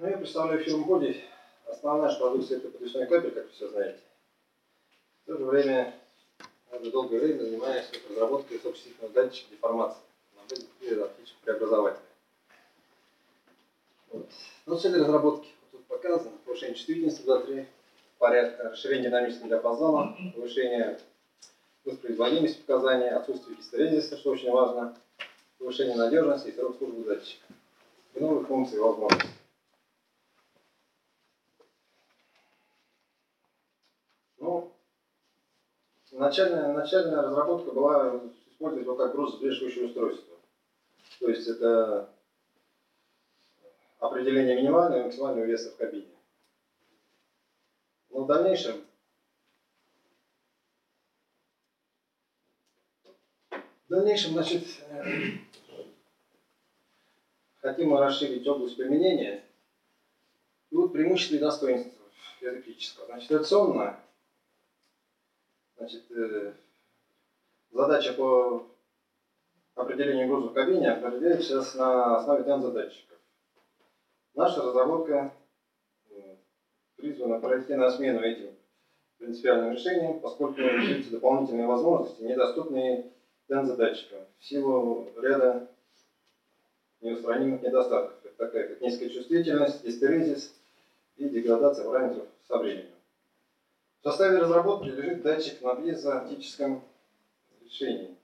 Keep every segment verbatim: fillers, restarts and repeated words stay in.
Ну, я представляю фирму Body. Основная же продукция — это подвесной кабель, как вы все знаете. В то же время, уже долгое время занимаюсь разработкой высокочувствительного датчика деформации на базе оптического преобразователя. Вот. Ну, цель разработки вот тут показано: повышение чувствительности до три порядка, расширение динамического диапазона, повышение воспроизводимости показаний, отсутствие гистерезиса, что очень важно, повышение надежности и срок службы датчика, и новых функций и возможностей. Ну, начальная, начальная разработка была использовать его как грузовзвешивающее устройство. То есть это определение минимального и максимального веса в кабине. Но в дальнейшем в дальнейшем, значит, хотим мы расширить область применения. И вот преимущества и достоинства электрического. Значит, традиционно, значит, э, задача по определению груза в кабине определяется сейчас на основе тензодатчиков. Наша разработка э, призвана пройти на смену этим принципиальным решениям, поскольку имеются дополнительные возможности, недоступные тензодатчикам в силу ряда неустранимых недостатков. Это такая как низкая чувствительность, гистерезис и деградация параметров со временем. В составе разработки лежит датчик на пьезооптическом решении.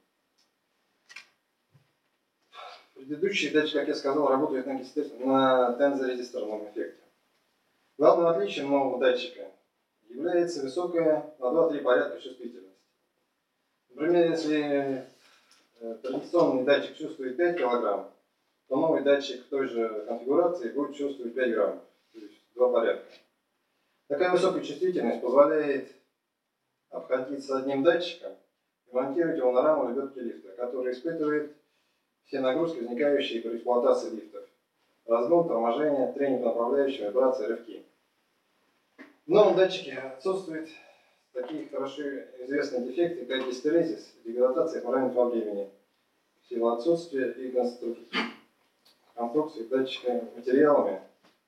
Предыдущий датчик, как я сказал, работает на, на тензорезисторном эффекте. Главным отличием нового датчика является высокая на два-три порядка чувствительность. Например, если традиционный датчик чувствует пять килограмм, то новый датчик в той же конфигурации будет чувствовать пять граммов, то есть два порядка. Такая высокая чувствительность позволяет обходиться одним датчиком и монтировать его на раму лебедки лифта, который испытывает все нагрузки, возникающие при эксплуатации лифтов: разгон, торможение, тренинг направляющего, вибрации, рывки. В новом датчике отсутствуют такие хорошо известные дефекты, как гистерезис и деградация параметров во времени, в силу отсутствия и конструкции датчика материалами,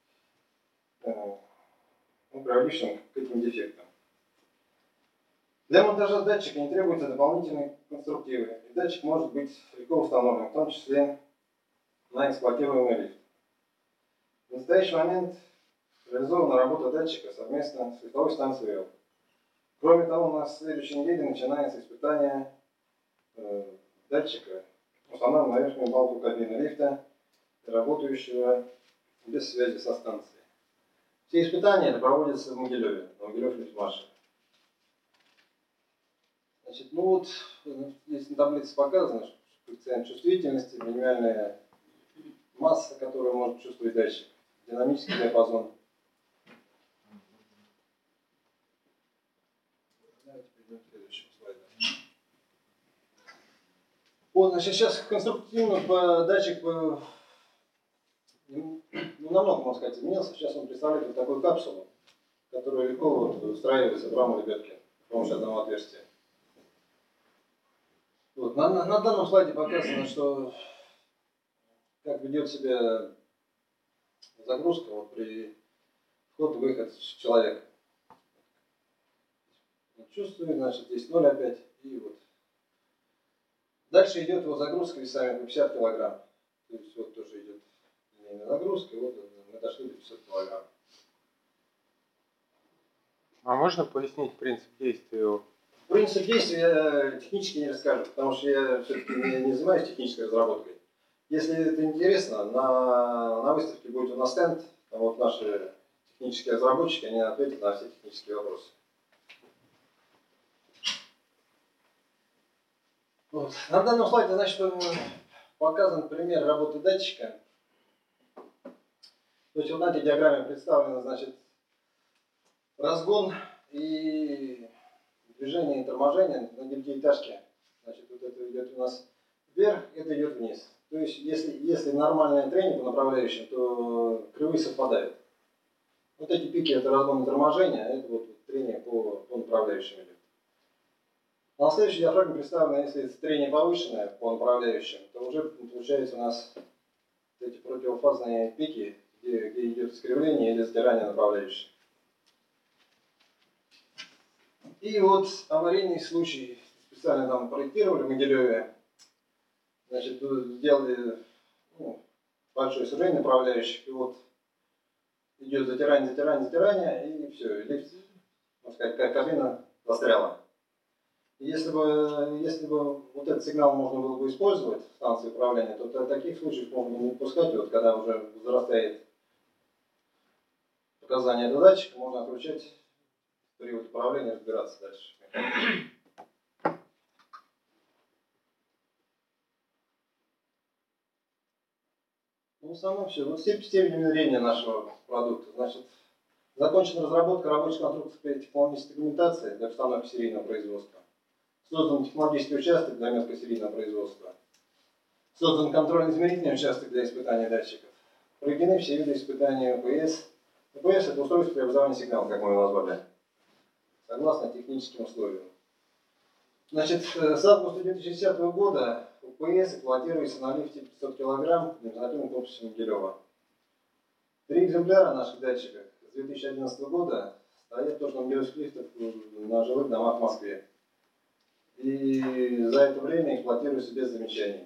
ну, приводившим к этим дефектам. Для монтажа датчика не требуются дополнительные конструктивы, и датчик может быть легко установлен, в том числе на эксплуатируемый лифт. В настоящий момент реализована работа датчика совместно с лифтовой станцией эл. Кроме того, у нас в следующей неделе начинается испытание э, датчика, установленного на верхнюю балку кабины лифта, работающего без связи со станцией. Все испытания проводятся в Могилеве, на Могилев-Лифтмаше. Значит, ну вот, здесь на таблице показано, что коэффициент чувствительности, минимальная масса, которую может чувствовать датчик, динамический диапазон. Давайте перейдем к следующему слайду. Вот, значит, сейчас конструктивно по датчик по, ну, намного, можно сказать, изменился. Сейчас он представляет вот такую капсулу, которая легко вот встраивается в раму лебедки с помощью одного отверстия. Вот. На, на, на данном слайде показано, что как ведет себя загрузка вот, при вход-выход человека. Вот, чувствует, значит, здесь ноль опять, и вот. Дальше идет его загрузка весами по пятьдесят килограмм. То есть вот тоже идет линейная нагрузка, и вот мы дошли до пятисот килограмм. А можно пояснить принцип действия его? Принцип действия я технически не расскажу, потому что я все-таки не, не занимаюсь технической разработкой. Если это интересно, на, на выставке будет у нас стенд, там вот наши технические разработчики, они ответят на все технические вопросы. Вот. На данном слайде, значит, показан пример работы датчика. То есть вот на этой диаграмме представлено, значит, разгон и движение и торможение на девятиэтажке. Значит, вот это идет у нас вверх, это идет вниз. То есть, если, если нормальное трение по направляющим, то кривые совпадают. Вот эти пики — это разгон и торможение, а это вот трение по, по направляющим идет. На следующей диафрагме представлено, если трение повышенное по направляющим, то уже получается у нас эти противофазные пики где, где идет искривление или затирание направляющей. И вот аварийный случай, специально там проектировали в Могилеве, значит, сделали ну, большое сужение направляющих, и вот идет затирание, затирание, затирание, и все, и лифт, можно сказать, как кабина застряла. И если бы, если бы вот этот сигнал можно было бы использовать в станции управления, то в таких случаях можно не пускать, и вот когда уже возрастает показания до датчика, можно отключать период управления, разбираться дальше. Ну, в основном все. Вот степень внедрения нашего продукта. Значит, закончена разработка рабочих конструкций технологической документации для установки серийного производства. Создан технологический участок для мелкосерийного производства. Создан контрольно-измерительный участок для испытания датчиков. Проведены все виды испытаний ОПС. ОПС – это устройство преобразования сигнала, как мы его назвали, согласно техническим условиям. Значит, с августа две тысячи десятого года ОПС эксплуатируется на лифте пятьсот килограмм демонстративным корпусом Могилева. Три экземпляра наших датчиков с две тысячи одиннадцатого года стоят тоже на могилевских лифтах на жилых домах в Москве. И за это время эксплуатируются без замечаний.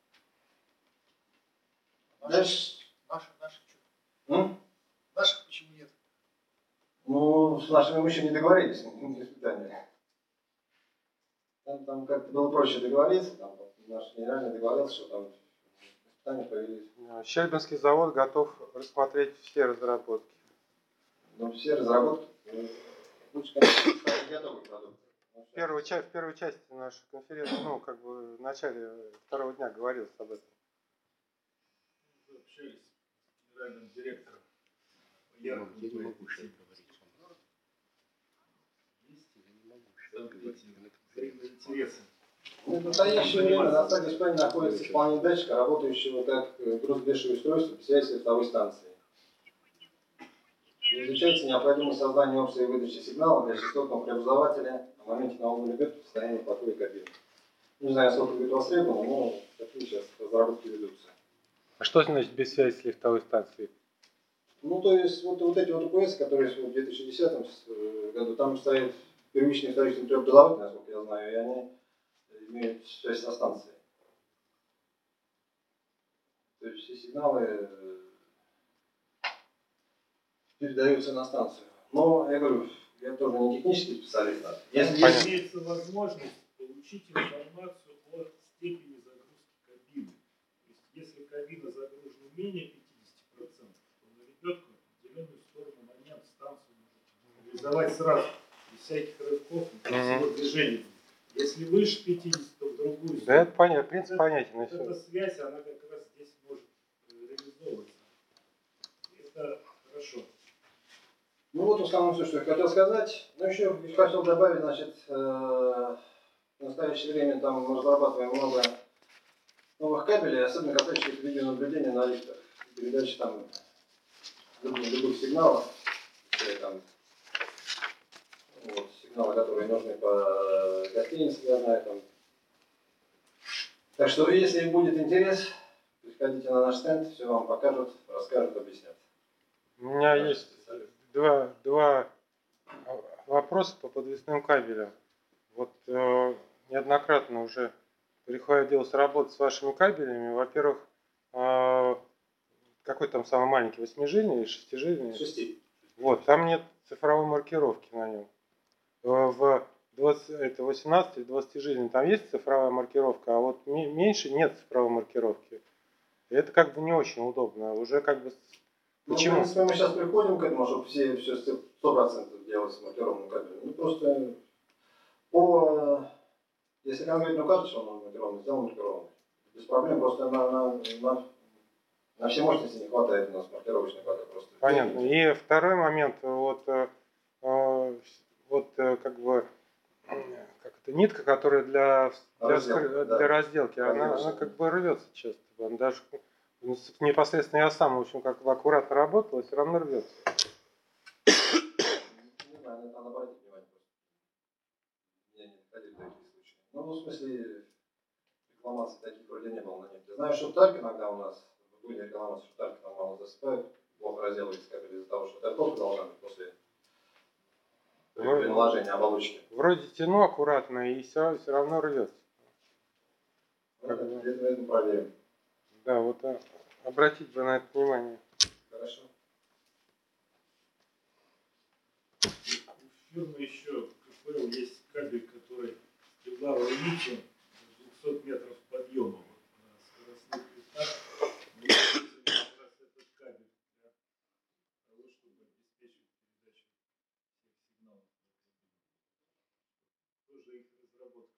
Наши, наши, наши что? М? Наших почему нет? Ну, с нашими мы еще не договорились на испытания. Там, там как-то было проще договориться, там наш генеральный договорился, что там испытания появились. Щербинский завод готов рассмотреть все разработки. Ну, все разработки, лучше, конечно, ставить готовый продукт. В первой, в первой части нашей конференции, ну, как бы в начале второго дня говорилось об этом. Вы общались с генеральным директором. Я не могу сейчас говорить. Есть или не могу сейчас интересы. Ну, в настоящее время на стадии испытания находится исполнение датчика, работающего как грузовешивое устройство без связи с лифтовой станцией. И изучается необходимость создания опции выдачи сигнала для частотного преобразователя на моменте налога лебед в состоянии покоя кабины. Не знаю, сколько будет востребовано, но такие сейчас разработки ведутся. А что значит без связи с лифтовой станцией? Ну, то есть, вот, вот эти вот ОПС, которые в две тысячи десятом году, там стоят первичные вторичные преобразователи, насколько я знаю, и они имеют связь со станцией. То есть все сигналы передаются на станцию. Но, я говорю, я тоже не технический специалист. Если имеется возможность получить информацию о степени загрузки кабины. То есть, если кабина загружена менее пятидесяти процентов, то на лебедку в определенную сторону момент станцию может реализовать сразу, без всяких рывков и всего движения. Если выше пятидесяти, то в другую сторону. Да, это понятно, принцип понятен. Вот эта связь, она как раз здесь может реализовываться. Это хорошо. Ну вот в основном все, что я хотел сказать. Ну еще хотел добавить, значит, э, в настоящее время там мы разрабатываем много новых кабелей, особенно касающихся видеонаблюдения на лифтах. Передачи там любых, любых сигналов, там, вот, сигналы, которые нужны по гостинице, я знаю, там. Так что, если будет интерес, приходите на наш стенд, все вам покажут, расскажут, объяснят. У меня Наши есть два, два вопроса по подвесным кабелям. Вот э, неоднократно уже приходилось работать с вашими кабелями. Во-первых, э, какой там самый маленький, восьмижильный или шестижильный? Шести. Вот, там нет цифровой маркировки на нем. В восемнадцати или двадцатижильном там есть цифровая маркировка, а вот меньше нет цифровой маркировки. И это как бы не очень удобно. Уже как бы... Ну, Почему? в принципе, мы сейчас приходим к этому, чтобы все, все сто процентов делать с маркированным кабелем. Ну, просто по... Если конкретную карточку он маркированный, сделал маркированный. Без проблем, просто на, на, на, на все мощности не хватает у нас маркировочной карты. Просто. Понятно. И второй момент, вот, э, вот э, как бы, как это, нитка, которая для, для, Разделка, для да. разделки, она, она как бы рвется часто. Он даже непосредственно я сам, в общем, как бы аккуратно работал, все равно рвется. Не знаю, надо обратить внимание. Я не доходил до таких случаев. Ну, в смысле, рекламации таких вроде не было на нефти. Знаю, что тарк иногда у нас, были рекламации, что тарк там мало засыпают, плохо разделывается кабель из-за того, что это тоже должна быть после при, Вроде- при наложении оболочки. Вроде тяну аккуратно и все, все равно рвется. Ну, Как это, бы. это, это проверим. Да, вот а, обратить бы на это внимание. Хорошо. У фирмы еще КПЛ есть кабель, который с кевларовым литием двухсот метров подъема вот, на скоростных лифтах. Мы используем как раз этот кабель для того, чтобы обеспечить передачу всех сигналов. Тоже их разработка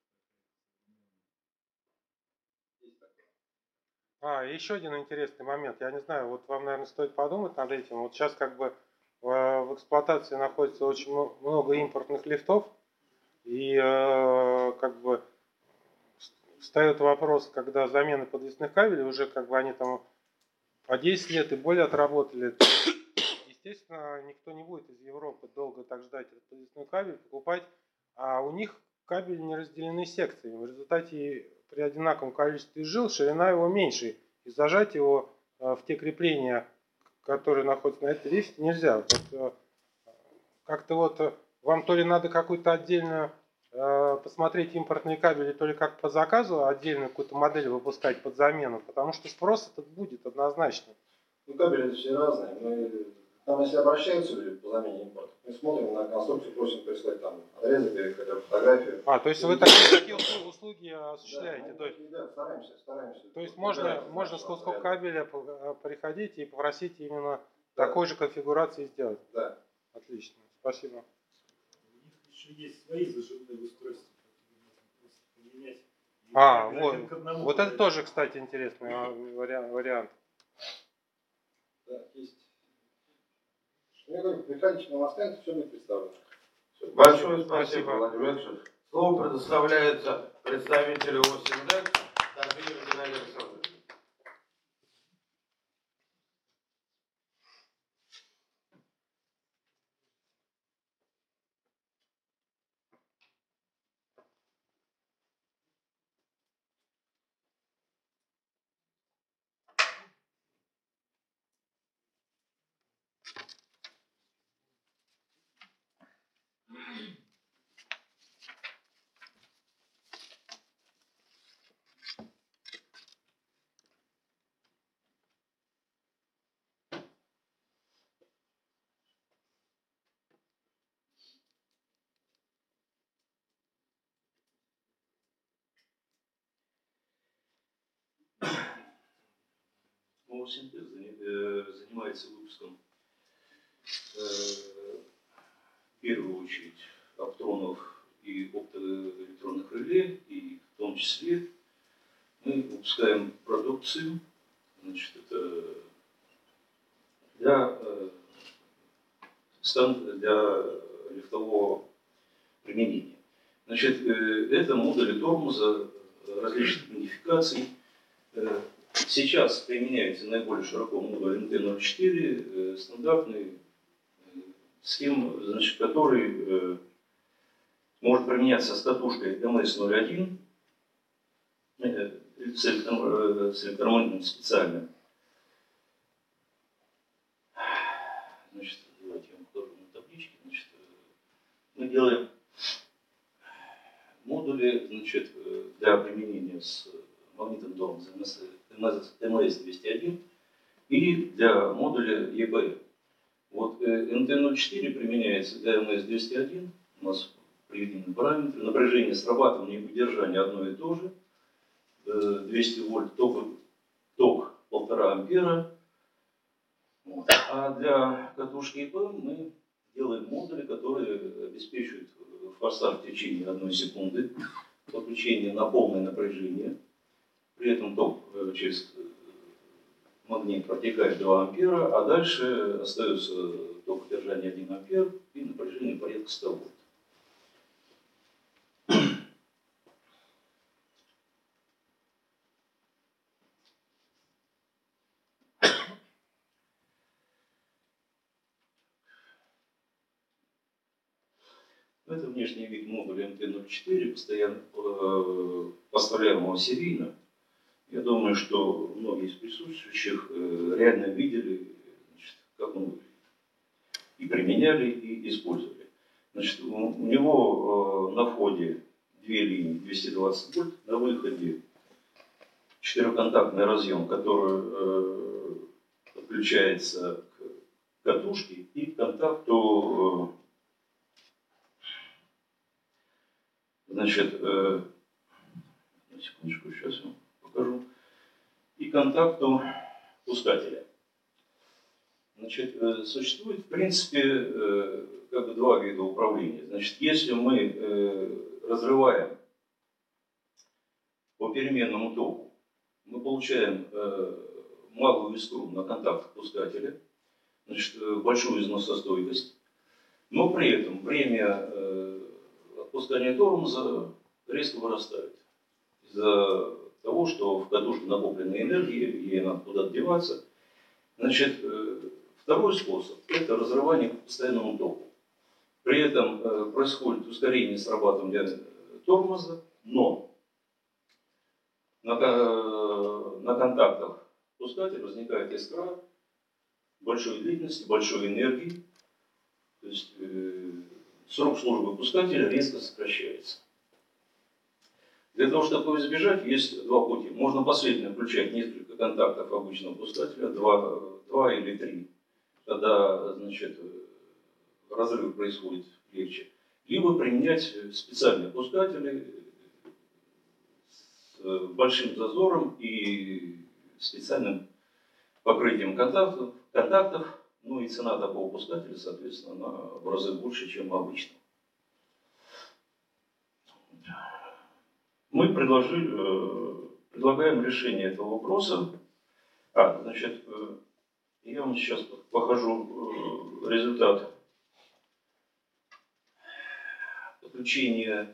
Есть такое. А, еще один интересный момент. Я не знаю, вот вам, наверное, стоит подумать над этим. Вот сейчас как бы в, в эксплуатации находится очень мо- много импортных лифтов. И э, как бы встает вопрос, когда замены подвесных кабелей, уже как бы они там по десять лет и более отработали. То, естественно, никто не будет из Европы долго так ждать этот подвесной кабель, покупать. А у них кабели не разделены секциями. В результате при одинаковом количестве жил ширина его меньше. И зажать его э, в те крепления, которые находятся на этой лифте, нельзя. Вот, э, как-то вот э, вам то ли надо какую-то отдельную э, посмотреть импортные кабели, то ли как по заказу отдельную какую-то модель выпускать под замену, потому что спрос этот будет однозначно. Ну, кабели это все разные. Мы, там, если обращаются люди по замене импорта, мы смотрим на конструкцию, просим прислать там отрезок или хотя бы фотографию. А, то есть вы такие, такие услуги, услуги осуществляете? Да, то есть, мы, да, стараемся, стараемся. то есть можно, Выбираем можно из с нашего куском отряда. кабеля по- приходить и попросить именно Да. такой же конфигурации сделать? Да. Отлично, спасибо. У них еще есть свои зажимные устройства, которые можно просто поменять. И А, кабель вот, один к одному вот это подойдет. тоже, кстати, интересный вариант. вариант. Да, есть. Ну, я говорю, приходите на Москву, все будет представлено. Всё. Большое спасибо, Спасибо. Владимир Владимирович. Слово предоставляется представителю ОСИНДЭК Татьяне Геннадию Александровичу. ОСИНТЕК занимается выпуском э, в первую очередь оптронов и оптоэлектронных реле, и в том числе мы выпускаем продукцию, значит, это для, э, стан, для лифтового применения. Значит, э, это модули тормоза различных модификаций. Э, Сейчас применяется наиболее широко модуль эн тэ ноль четыре, э, стандартный, э, схем, значит, который э, может применяться с катушкой эм эс ноль один, э, с электромагнитным специально. Значит, давайте я вам покажу на табличке. Значит, мы делаем модули, значит, для применения с магнитом тормоза эм эс двести один и для модуля е бэ эм. Вот эн тэ ноль четыре применяется для эм эс двести один. У нас приведены параметры. Напряжение срабатывания и удержания одно и то же. двести вольт, ток, ток полтора ампера. Вот. А для катушки е бэ эм мы делаем модули, которые обеспечивают форсаж в течение одной секунды, подключение на полное напряжение. При этом ток через магнит протекает два ампера, а дальше остается ток удержания один ампер и напряжение порядка ста вольт. Это внешний вид модуля эн тэ ноль четыре, постоянно э, поставляемого серийно. Я думаю, что многие из присутствующих э, реально видели, значит, как он выглядит. И применяли, и использовали. Значит, у, у него э, на входе две линии двести двадцать вольт, на выходе четырехконтактный разъем, который э, подключается к катушке и к контакту, э, значит, э, на секундочку, сейчас я вам покажу, и контакту пускателя. Значит, э, существует, в принципе, э, как бы два вида управления. Значит, если мы э, разрываем по переменному току, мы получаем э, малую искру на контакт пускателя, значит, э, большую износостойкость, но при этом время э, отпускания тормоза резко вырастает из-за того, что в катушке накопленная энергия, ей надо куда-то деваться. Значит, э, второй способ – это разрывание по постоянному току. При этом э, происходит ускорение срабатывания тормоза, но на, э, на контактах пускателя возникает искра большой длительности, большой энергии. То есть э, срок службы пускателя резко сокращается. Для того, чтобы его избежать, есть два пути. Можно последовательно включать несколько контактов обычного пускателя, два, два или три, когда, значит, разрыв происходит легче. Либо применять специальные пускатели с большим зазором и специальным покрытием контактов, контактов. Ну и цена такого пускателя, соответственно, она в разы больше, чем обычно. Мы предложили, предлагаем решение этого вопроса. А, значит, я вам сейчас покажу результат подключения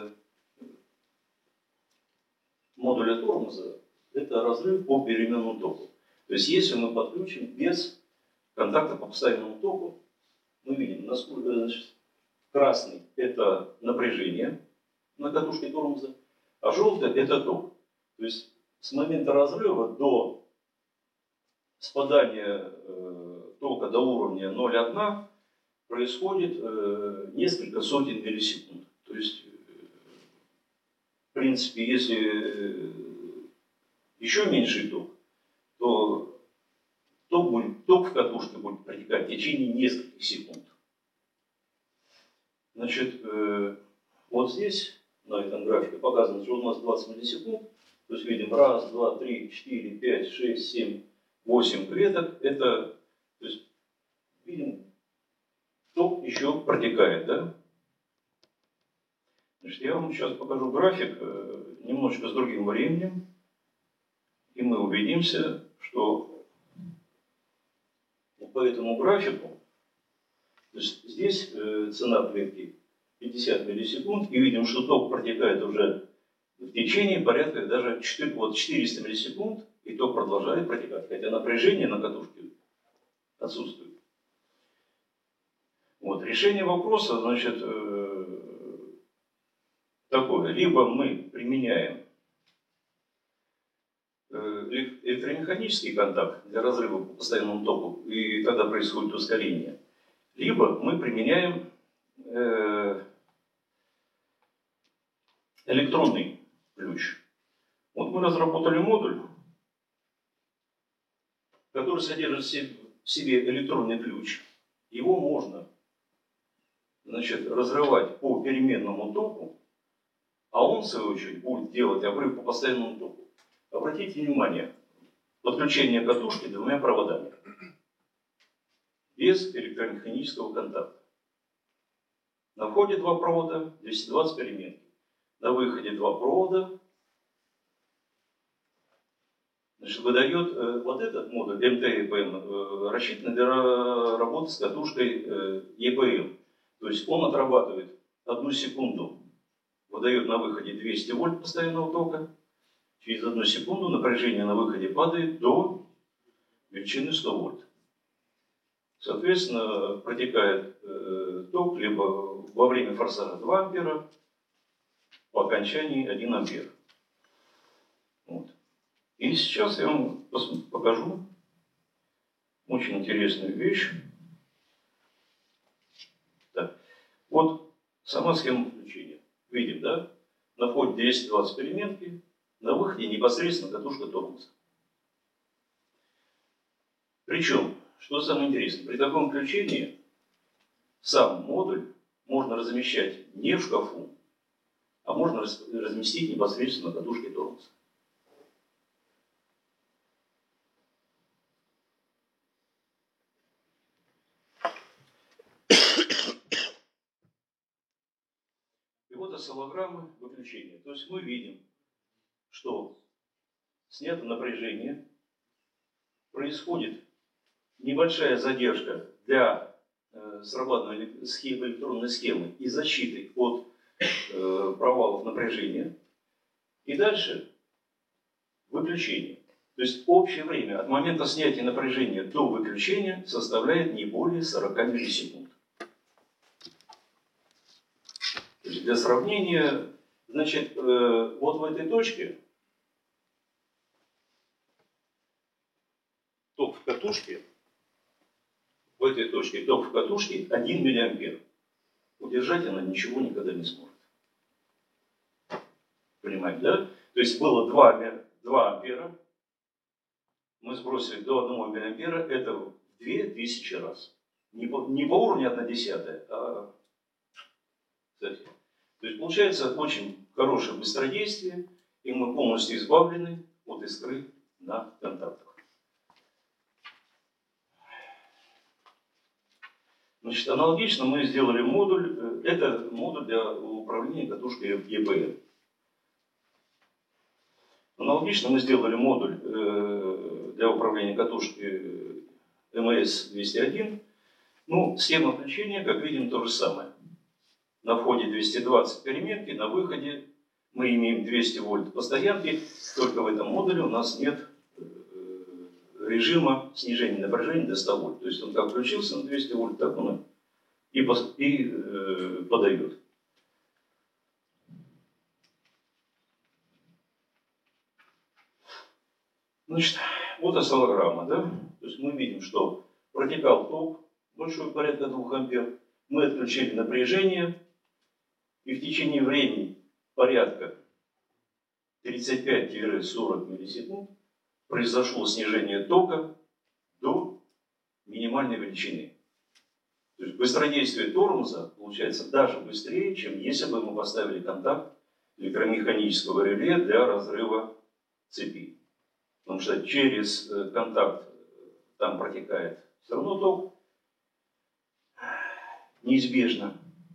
модуля тормоза. Это разрыв по переменному току. То есть, если мы подключим без контакта по постоянному току, мы видим, насколько, значит, красный – это напряжение на катушке тормоза, а желтый – это ток. То есть, с момента разрыва до спадания э, тока до уровня ноль целых одна десятая происходит э, несколько сотен миллисекунд. То есть, э, в принципе, если э, еще меньший ток, то ток, будет, ток в катушке будет протекать в течение нескольких секунд. Значит, э, вот здесь, на этом графике, показано, что у нас двадцать миллисекунд. То есть видим раз, два, три, четыре, пять, шесть, семь, восемь клеток. Это, то есть, видим, ток еще протекает, да? Значит, я вам сейчас покажу график э, немножечко с другим временем. И мы убедимся, что по этому графику, то есть здесь э, цена клетки пятьдесят миллисекунд, и видим, что ток протекает уже в течение порядка даже четыре, вот четыреста миллисекунд, и ток продолжает протекать, хотя напряжение на катушке отсутствует. Вот, решение вопроса, значит, э, такое. Либо мы применяем электромеханический контакт для разрыва по постоянному току, и тогда происходит ускорение. Либо мы применяем э, электронный ключ. Вот мы разработали модуль, который содержит в себе электронный ключ. Его можно, значит, разрывать по переменному току, а он, в свою очередь, будет делать обрыв по постоянному току. Обратите внимание, подключение катушки двумя проводами, без электромеханического контакта. На входе два провода, двести двадцать переменки. На выходе два провода. Значит, выдает э, вот этот модуль эм тэ и пэ эм э, рассчитан для работы с катушкой э, е пэ эм. То есть он отрабатывает одну секунду, выдает на выходе двести вольт постоянного тока. Через одну секунду напряжение на выходе падает до величины сто вольт. Соответственно, протекает э, ток либо во время форсажа два ампера, по окончании один ампер. Вот. И сейчас я вам покажу очень интересную вещь. Так. Вот сама схема включения. Видим, да? На входе двести двадцать переменки, на выходе непосредственно катушка тормоза. Причем, что самое интересное, при таком включении сам модуль можно размещать не в шкафу, а можно разместить непосредственно на катушке тормоза. И вот осциллограммы выключения. То есть мы видим, что снято напряжение, происходит небольшая задержка для э, срабатывания схемы, электронной схемы и защиты от э, провалов напряжения. И дальше выключение. То есть общее время от момента снятия напряжения до выключения составляет не более сорока миллисекунд. То есть для сравнения, значит, э, вот в этой точке ток в катушке, в этой точке ток в катушке один миллиампер. Удержать она ничего никогда не сможет. Понимаете, да? То есть было два ампера, мы сбросили до одного миллиампера, это в две тысячи раз. Не по, не по уровню одна десятая, а совсем. То есть получается очень хорошее быстродействие, и мы полностью избавлены от искры на контактах. Значит, аналогично мы сделали модуль, это модуль для управления катушкой и пэ эн. Аналогично мы сделали модуль для управления катушкой эм эс двести один. Ну, схема включения, как видим, то же самое. На входе двести двадцать переменки, на выходе мы имеем двести вольт постоянки, только в этом модуле у нас нет режима снижения напряжения до ста вольт. То есть он как включился на двести вольт, так он и, и э, подает. Значит, вот осциллограмма, да? То есть мы видим, что протекал ток большой, порядка двух ампер. Мы отключили напряжение, и в течение времени порядка тридцать пять — сорок миллисекунд произошло снижение тока до минимальной величины. То есть быстродействие тормоза получается даже быстрее, чем если бы мы поставили контакт электромеханического реле для разрыва цепи. Потому что через контакт там протекает все равно ток, неизбежно.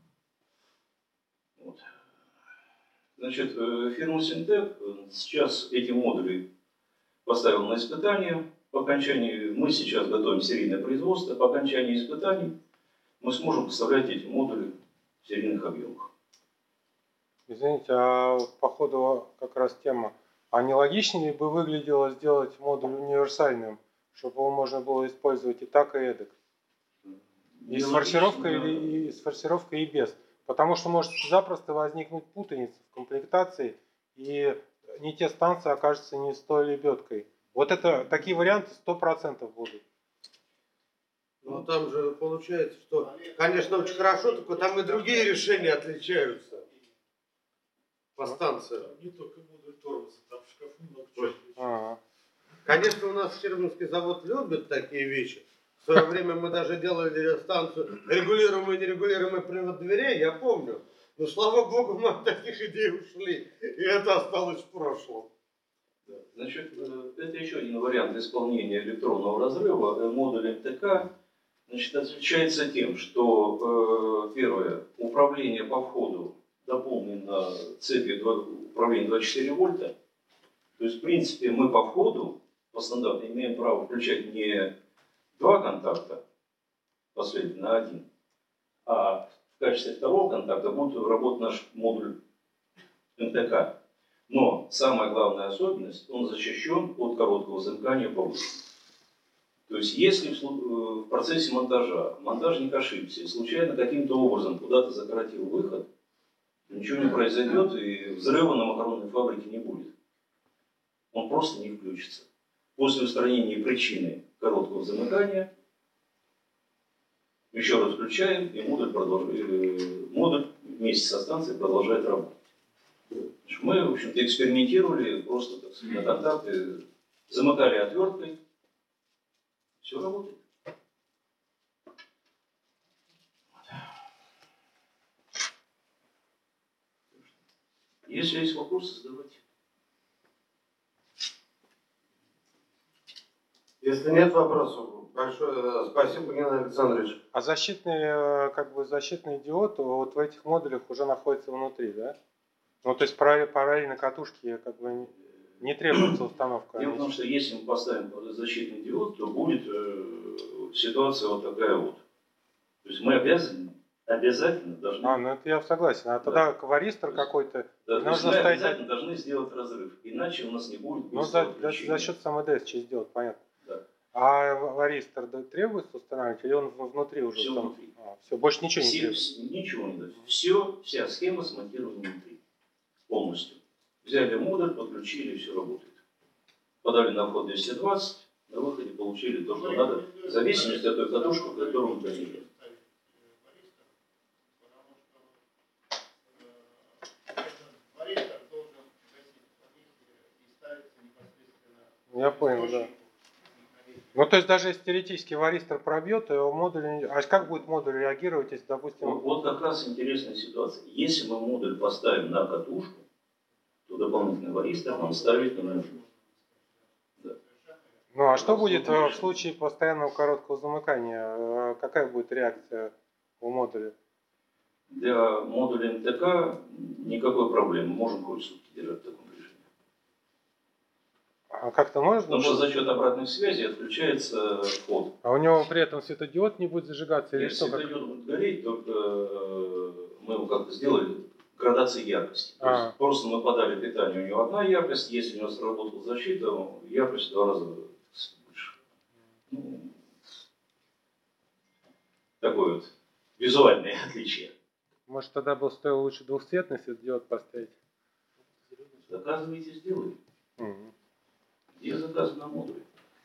Вот. Значит, фирма Синтек сейчас эти модули поставила на испытание. По окончании, мы сейчас готовим серийное производство. По окончании испытаний мы сможем поставлять эти модули в серийных объемах. Извините, а по ходу как раз тема. А не логичнее бы выглядело сделать модуль универсальным, чтобы его можно было использовать и так, и эдак? И с форсировкой, или, и с форсировкой, и без. Потому что может запросто возникнуть путаница в комплектации, и не те станции окажутся не с той лебедкой. Вот это, такие варианты сто процентов будут. Ну там же получается, что, конечно, очень хорошо, только там и другие решения отличаются по станциям. Не только модуль тормоза, там в шкафу много чего. А-а. Конечно, у нас Щербинский завод любит такие вещи. В свое время мы даже делали станцию регулируемый и нерегулируемый привод дверей, я помню. Но слава богу, мы от таких идей ушли, и это осталось в прошлом. Значит, это еще один вариант исполнения электронного разрыва модуля эм тэ ка. Значит, отличается тем, что, первое, управление по входу дополнено цепью управления двадцать четыре вольта. То есть, в принципе, мы по входу, по стандарту, имеем право включать не два контакта, последовательно, а один, а в качестве второго контакта будет работать наш модуль эм тэ ка. Но самая главная особенность, он защищен от короткого замыкания по выходу. То есть, если в процессе монтажа монтажник ошибся и случайно каким-то образом куда-то закоротил выход, ничего не произойдет и взрыва на макаронной фабрике не будет. Он просто не включится. После устранения причины короткого замыкания. Еще раз включаем, и модуль, продолжает, модуль вместе со станцией продолжает работать. Мы, в общем-то, экспериментировали, просто, так сказать, на контакты, замыкали отверткой. Все работает. Если есть вопросы, задавайте. Если нет вопросов, большое спасибо, Геннадий Александрович. А защитный, как бы защитный диод вот в этих модулях уже находится внутри, да? Ну, то есть параллельно катушке как бы не требуется установка. Дело в том, что если мы поставим защитный диод, то будет э, ситуация вот такая вот. То есть мы обязаны, обязательно должны... А, ну это я согласен. А тогда да. варистор какой-то... Да, нужно мы ставить... обязательно должны сделать разрыв, иначе у нас не будет... Ну, за, за, за счет сам ЭДС сделать, понятно. Да. А варистор требуется устанавливать, или он внутри уже? Все там... внутри. А, все, больше ничего все, не требуется? Ничего не требуется. Все, вся схема смонтирована внутри. Полностью. Взяли модуль, подключили, и все работает. Подали на вход двести двадцать, на выходе получили то, что надо, в зависимости от той катушки, которую мы приняли. Я понял, да. Ну, то есть, даже если теоретически варистор пробьет, то модуль... А как будет модуль реагировать, если, допустим... Вот, вот как раз интересная ситуация. Если мы модуль поставим на катушку, то дополнительный варистор нам ставить не нужно. Да. Ну, а что будет в случае постоянного короткого замыкания? Какая будет реакция у модуля? Для модуля эм тэ ка никакой проблемы. Можем хоть сутки держать в таком режиме. А как-то можно? Потому что за счет обратной связи отключается вход. А у него при этом светодиод не будет зажигаться? Или что? Светодиод как... будет гореть, только мы его как-то сделали градации яркости. То А. есть просто мы подали питание, у него одна яркость, если у него сработала защита, яркость в два раза больше. Ну, такое вот визуальное отличие. Может, тогда бы стоило лучше двухцветный светодиод поставить? Заказывайте, сделаем. Угу. Где заказы на модуле?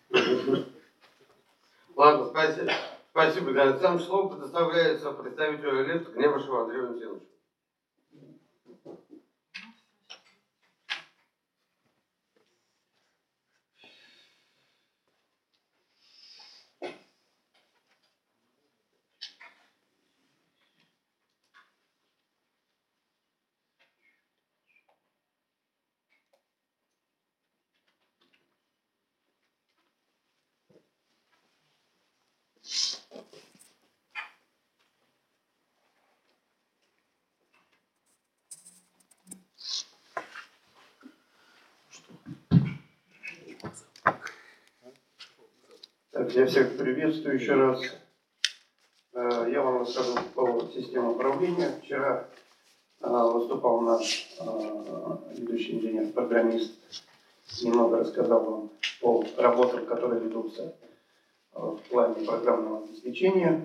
Ладно, спасибо. Спасибо, Геннадий Александрович. Слово предоставляется представителю ЛИТ Гневышеву Андрею Валентиновичу. Так, я всех приветствую еще раз. Я вам расскажу по системе управления. Вчера выступал наш ведущий инженер-программист, немного рассказал вам о работах, которые ведутся в плане программного обеспечения.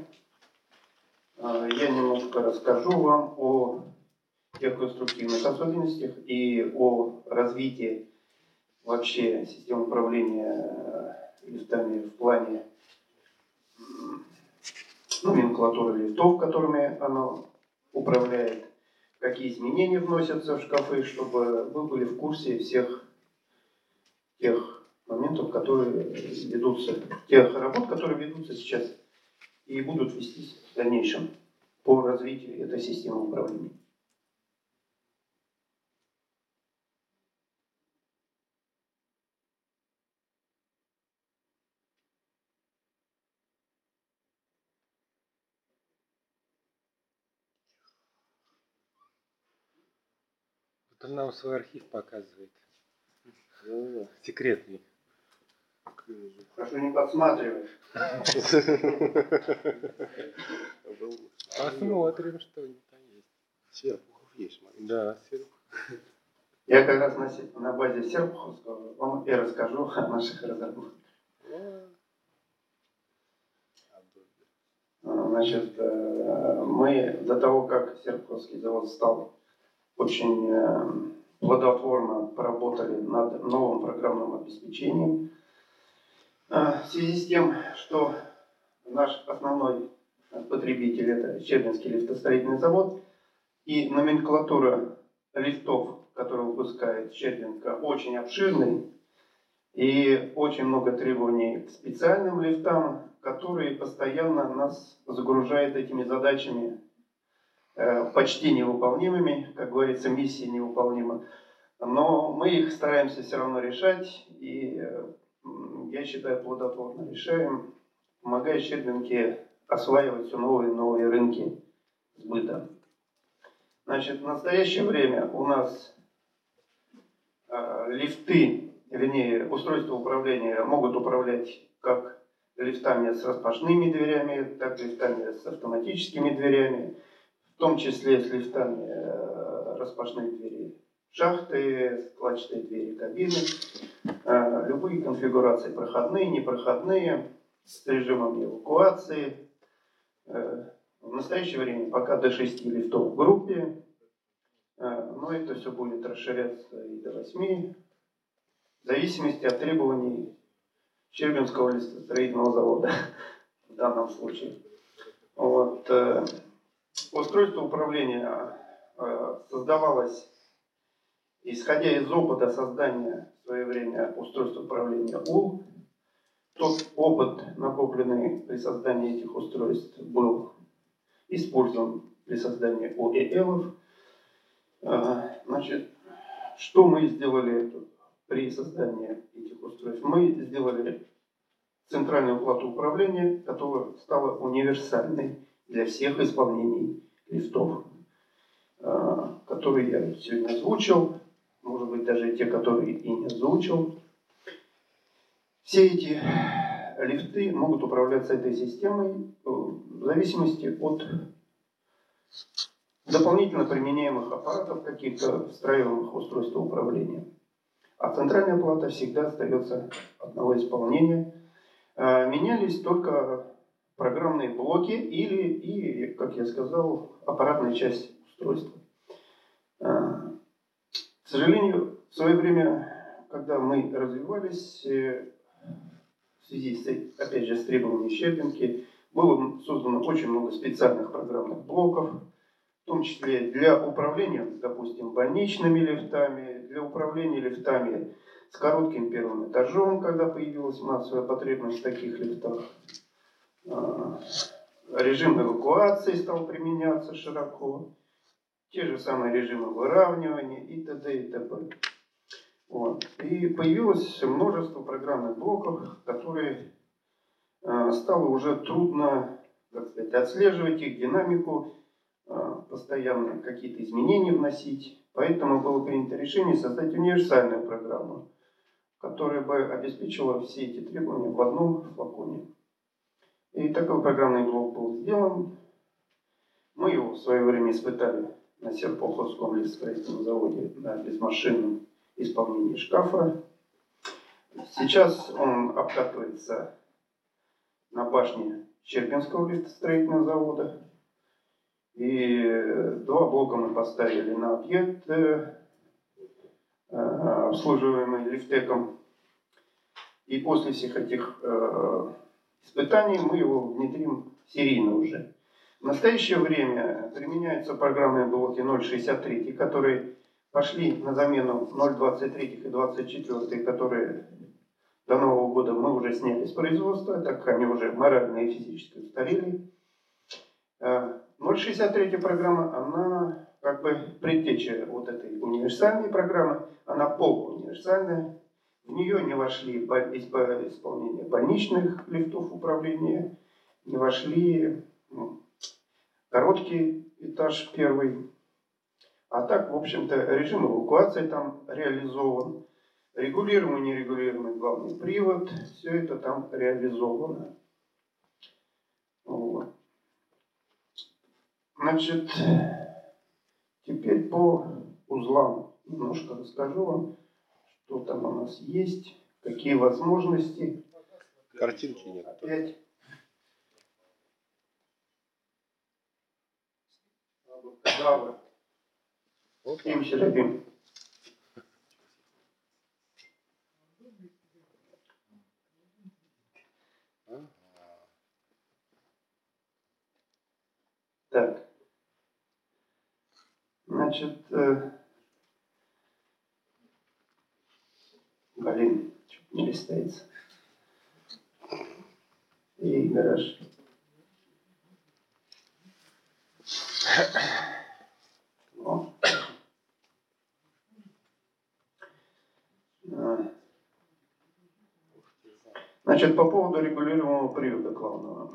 Я немножко расскажу вам о тех конструктивных особенностях и о развитии вообще системы управления лифтами в плане номенклатуры лифтов, которыми оно управляет, какие изменения вносятся в шкафы, чтобы вы были в курсе всех тех моментов, которые ведутся, тех работ, которые ведутся сейчас и будут вестись в дальнейшем по развитию этой системы управления. Он нам свой архив показывает. Секретный. Прошу не подсматривать. Посмотрим, что там есть. Серпухов есть, смотрите. Да, Серпухов. Я как раз на, на базе Серпуховского вам и расскажу о наших разработках. Значит, мы до того, как Серпуховский завод стал очень плодотворно поработали над новым программным обеспечением. В связи с тем, что наш основной потребитель это Щербинский лифтостроительный завод, и номенклатура лифтов, которые выпускает Щербинка, очень обширный, и очень много требований к специальным лифтам, которые постоянно нас загружают этими задачами э, почти невыполнимыми, как говорится, миссия невыполнима. Но мы их стараемся все равно решать, и э, я считаю, плодотворно решаем, помогая Щербинке осваивать все новые и новые рынки сбыта. Значит, в настоящее время у нас э, лифты, вернее, устройства управления могут управлять как лифтами с распашными дверями, так и лифтами с автоматическими дверями, в том числе с лифтами э, распашных дверей шахты, складчатые двери кабины, э, любые конфигурации проходные, непроходные, с режимом эвакуации. Э, в настоящее время пока до шести лифтов в группе, э, но это все будет расширяться и до восьми, в зависимости от требований Щербинского лифтостроительного завода в данном случае. Вот. Э, устройство управления э, создавалось исходя из опыта создания в свое время устройства управления УЛ. Тот опыт, накопленный при создании этих устройств, был использован при создании ОЭЛов. Значит, что мы сделали при создании этих устройств? Мы сделали центральную плату управления, которая стала универсальной для всех исполнений лифтов, которые я сегодня озвучил. Может быть, даже те, которые и не озвучил. Все эти лифты могут управляться этой системой в зависимости от дополнительно применяемых аппаратов, каких-то встраиваемых устройств управления. А центральная плата всегда остается одного исполнения. Менялись только программные блоки или, и, как я сказал, аппаратная часть устройства. К сожалению, в свое время, когда мы развивались, в связи с, опять же, с требованиями Щербинки, было создано очень много специальных программных блоков, в том числе для управления, допустим, больничными лифтами, для управления лифтами с коротким первым этажом, когда появилась массовая потребность в таких лифтах. Режим эвакуации стал применяться широко. Те же самые режимы выравнивания и т.д. и т.п. Вот. И появилось множество программных блоков, которые э, стало уже трудно, так сказать, отслеживать их динамику, э, постоянно какие-то изменения вносить. Поэтому было принято решение создать универсальную программу, которая бы обеспечила все эти требования в одном флаконе. И такой программный блок был сделан. Мы его в свое время испытали на Серпуховском лифтостроительном заводе на безмашинном исполнении шкафа. Сейчас он обкатывается на башне Щербинского лифтостроительного завода. И два блока мы поставили на объект, обслуживаемый лифтеком. И после всех этих испытаний мы его внедрим серийно уже. В настоящее время применяются программные блоки ноль шестьдесят три, которые пошли на замену ноль двадцать три и двадцать четыре, которые до Нового года мы уже сняли с производства, так как они уже морально и физически устарели. ноль шестьдесят три программа, она как бы предтеча вот этой универсальной программы, она полууниверсальная. В нее не вошли исполнение больничных лифтов управления, не вошли ну, короткий этаж первый. А так, в общем-то, режим эвакуации там реализован. Регулируемый, нерегулируемый главный привод, все это там реализовано. Вот. Значит, теперь по узлам немножко расскажу вам, что там у нас есть, какие возможности. Картинки нет. Опять. Да, им селебим. Так. Значит, э, блин, что-то не листается. И гараж. О. А. Значит, по поводу регулируемого привода главного.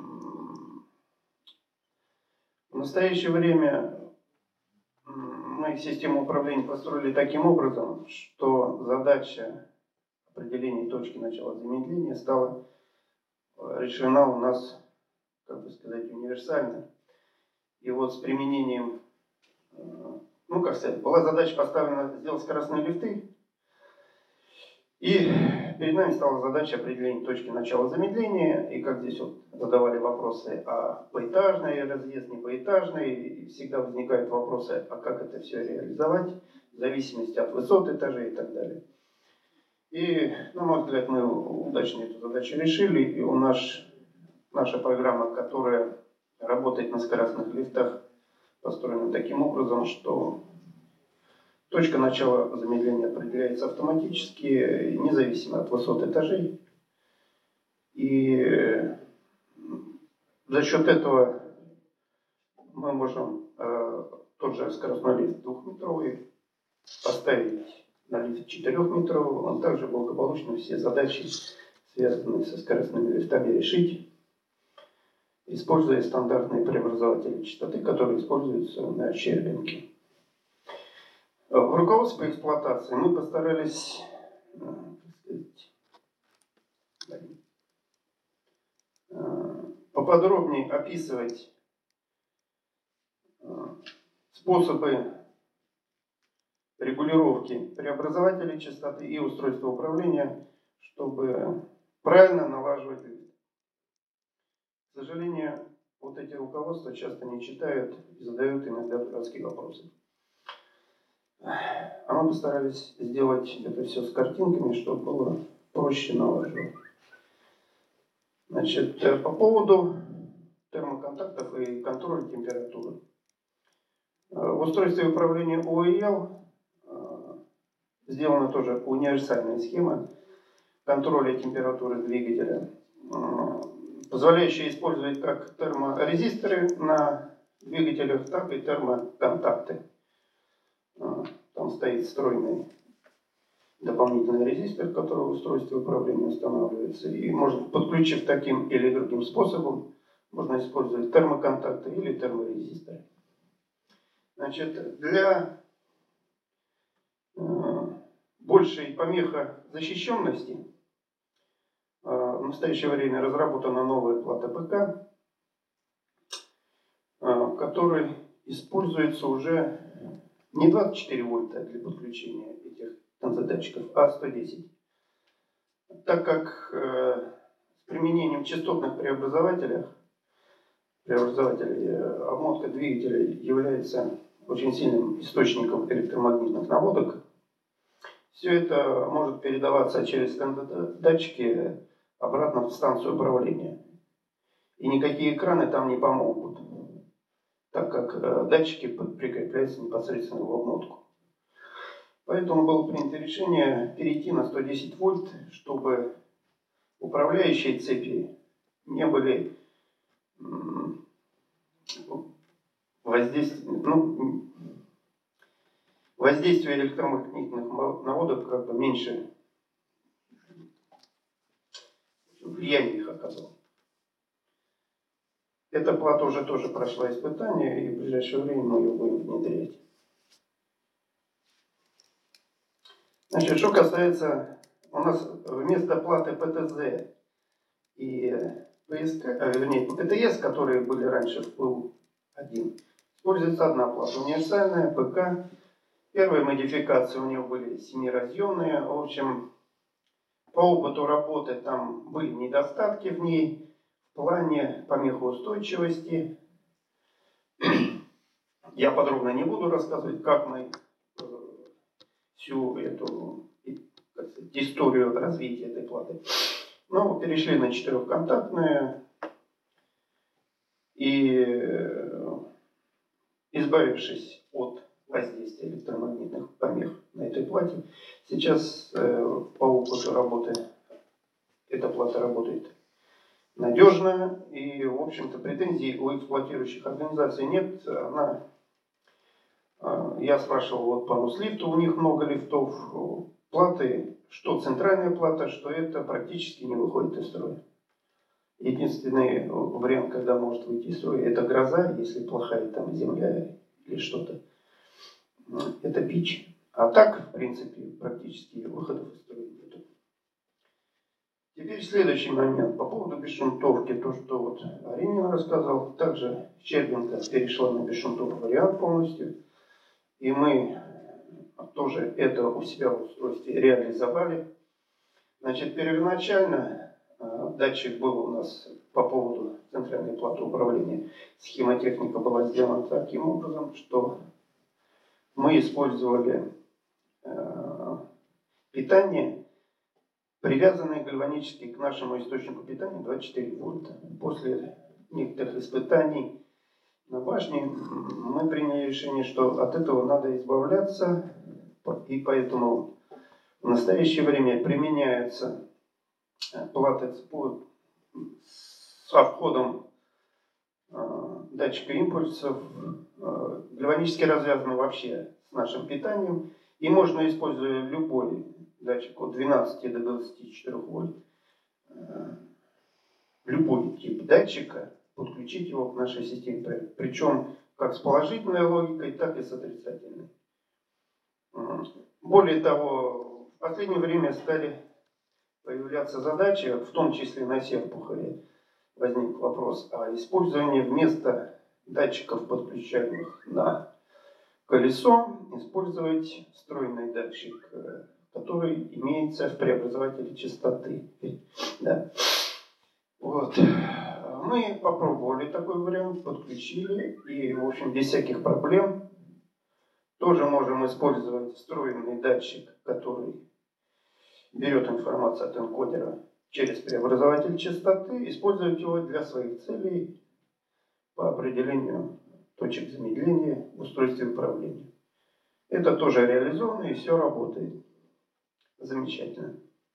В настоящее время мы систему управления построили таким образом, что задача определения точки начала замедления стала решена у нас, как бы сказать, универсально. И вот с применением, ну как сказать, была задача поставлена сделать скоростные лифты. И перед нами стала задача определения точки начала замедления. И как здесь вот задавали вопросы о поэтажной разъезд, не поэтажный. И всегда возникают вопросы, а как это все реализовать, в зависимости от высот этажей и так далее. И, на мой взгляд, мы удачно эту задачу решили. И у нас наша программа, которая работает на скоростных лифтах, построена таким образом, что точка начала замедления определяется автоматически, независимо от высот этажей. И за счет этого мы можем э, тот же скоростной лифт двухметровый поставить на лифт четырехметровый. Он также благополучно все задачи, связанные со скоростными лифтами, решить, используя стандартные преобразователи частоты, которые используются на Щербинке. В руководстве по эксплуатации мы постарались, так сказать, поподробнее описывать способы регулировки преобразователей частоты и устройства управления, чтобы правильно налаживать лифт. К сожалению, вот эти руководства часто не читают и задают иногда дурацкие вопросы. А мы постарались сделать это все с картинками, чтобы было проще налаживать. Значит, по поводу термоконтактов и контроля температуры. В устройстве управления о и эл сделана тоже универсальная схема контроля температуры двигателя, позволяющая использовать как терморезисторы на двигателях, так и термоконтакты. Там стоит встроенный дополнительный резистор, который в устройстве управления устанавливается. И можно, подключив таким или другим способом, можно использовать термоконтакты или терморезисторы. Значит, для э, большей помехозащищенности э, в настоящее время разработана новая плата ПК, э, который используется уже не двадцать четыре вольта для подключения этих танцедатчиков, а сто десять. Так как э, с применением частотных преобразователей, преобразователей э, обмотка двигателя является очень сильным источником электромагнитных наводок, все это может передаваться через датчики обратно в станцию управления. И никакие экраны там не помогут, так как э, датчики прикрепляются непосредственно в обмотку. Поэтому было принято решение перейти на сто десять вольт, чтобы управляющие цепи не были воздействие, ну, воздействие электромагнитных наводок как бы меньше влияние их оказывало. Эта плата уже тоже прошла испытание, и в ближайшее время мы ее будем внедрять. Значит, что касается, у нас вместо платы пэ тэ зэ и пэ эс ка, а, вернее, пэ тэ эс, которые были раньше в пэ один, используется одна плата, универсальная пэ ка. Первые модификации у нее были семиразъемные. В общем, по опыту работы там были недостатки в ней в плане помехоустойчивости. Я подробно не буду рассказывать, как мы всю эту, как сказать, историю развития этой платы. Но перешли на четырехконтактные. И избавившись от воздействия электромагнитных помех на этой плате, сейчас э, по опыту работы эта плата работает надежно, и, в общем-то, претензий у эксплуатирующих организаций нет. Она, э, я спрашивал вот по Нуслифту, у них много лифтов, платы, что центральная плата, что это практически не выходит из строя. Единственный вариант, когда может выйти из строя, это гроза, если плохая там земля или что-то. Это пич. А так, в принципе, практически выходов из строя нет. Теперь следующий момент по поводу бесшумтовки. То, что вот Аринин рассказал. Также Щербинка перешла на бесшумтовый вариант полностью. И мы тоже это у себя в устройстве реализовали. Значит, первоначально э, датчик был у нас по поводу центральной платы управления. Схемотехника была сделана таким образом, что мы использовали э, питание, привязанное гальванически к нашему источнику питания двадцать четыре вольта. После некоторых испытаний на башне мы приняли решение, что от этого надо избавляться, и поэтому в настоящее время применяются платы со входом э, датчика импульсов, э, гальванически развязаны вообще с нашим питанием, и можно, используя любой датчик от двенадцати до двадцати четырёх вольт, э, любой тип датчика, подключить его к нашей системе, причем как с положительной логикой, так и с отрицательной. Более того, в последнее время стали появляться задачи, в том числе на Серпухове возник вопрос о использовании вместо датчиков, подключаемых на колесо, использовать встроенный датчик, который имеется в преобразователе частоты. Да. Вот. Мы попробовали такой вариант, подключили, и, в общем, без всяких проблем тоже можем использовать встроенный датчик, который берет информацию от энкодера через преобразователь частоты, использовать его для своих целей по определению точек замедления в устройстве управления. Это тоже реализовано, и все работает замечательно.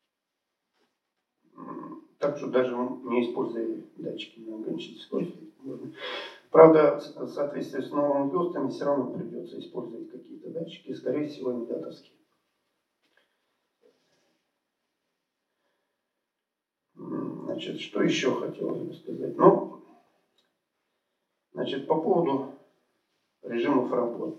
Так что даже не используя датчики на ограничитель скорости. Правда, в соответствии с новыми ГОСТами все равно придется использовать какие-то датчики, скорее всего, не датовские. Значит, что еще хотелось бы сказать? Ну, значит, по поводу режимов работы.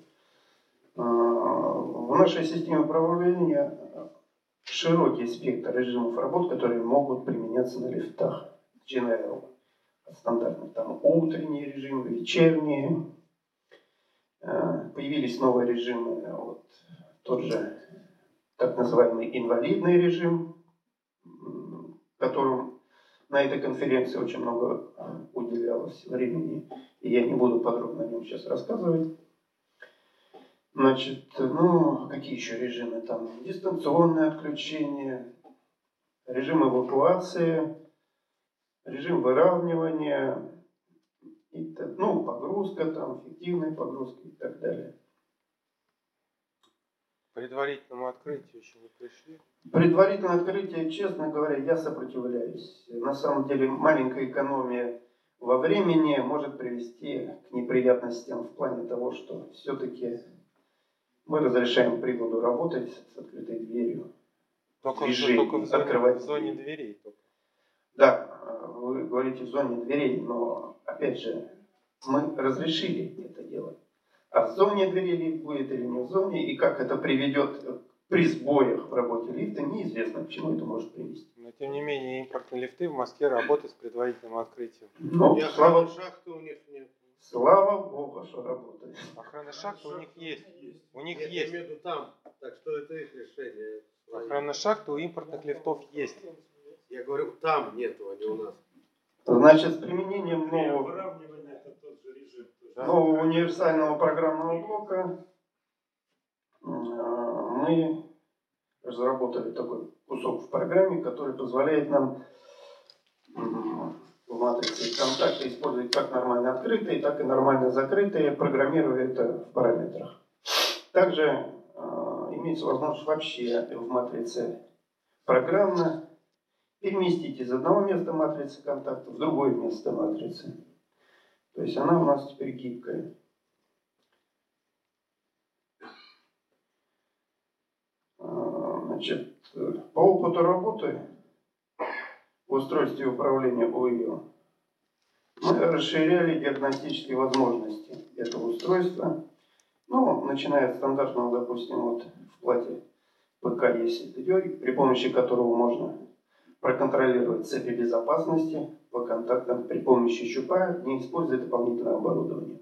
В нашей системе управления широкий спектр режимов работ, которые могут применяться на лифтах. General. Стандартные там утренние режимы, вечерние. Появились новые режимы. Вот, тот же так называемый инвалидный режим, которым на этой конференции очень много уделялось времени. И я не буду подробно о нем сейчас рассказывать. Значит, ну, какие еще режимы там? Дистанционное отключение, режим эвакуации, режим выравнивания, и, ну, погрузка, там, фиктивная погрузка и так далее. К предварительному открытию еще не пришли? Предварительное открытие, честно говоря, я сопротивляюсь. На самом деле маленькая экономия во времени может привести к неприятностям в плане того, что все-таки мы разрешаем приводу работать с открытой дверью. Только, движение, только в, зоне, открывать в зоне дверей. Только. Да, вы говорите в зоне дверей, но опять же, мы разрешили это делать. А в зоне дверей будет или не в зоне, и как это приведет при сбоях в работе лифта, неизвестно, к чему это может привести. Но тем не менее, импортные лифты в Москве работают с предварительным открытием. Ну, И слава, охраны шахты у них нет. слава Богу, что работает. Охрана шахты у них есть. У них Я есть. имею в виду там, так что это их решение. Охрана шахты у импортных лифтов есть. Я говорю, там нету, а не у нас. Значит, с применением При нового, выравнивании это тот же режим. нового универсального программного блока мы разработали такой кусок в программе, который позволяет нам в матрице контакта использовать как нормально открытые, так и нормально закрытые, программируя это в параметрах. Также э, имеется возможность вообще в матрице программно переместить из одного места матрицы контакта в другое место матрицы. То есть она у нас теперь гибкая. Значит, по опыту работы в устройстве управления о и о мы расширяли диагностические возможности этого устройства. Ну, начиная от стандартного, допустим, вот в плате ПК есть дверь, при помощи которого можно проконтролировать цепи безопасности по контактам при помощи щупа, не используя дополнительное оборудование.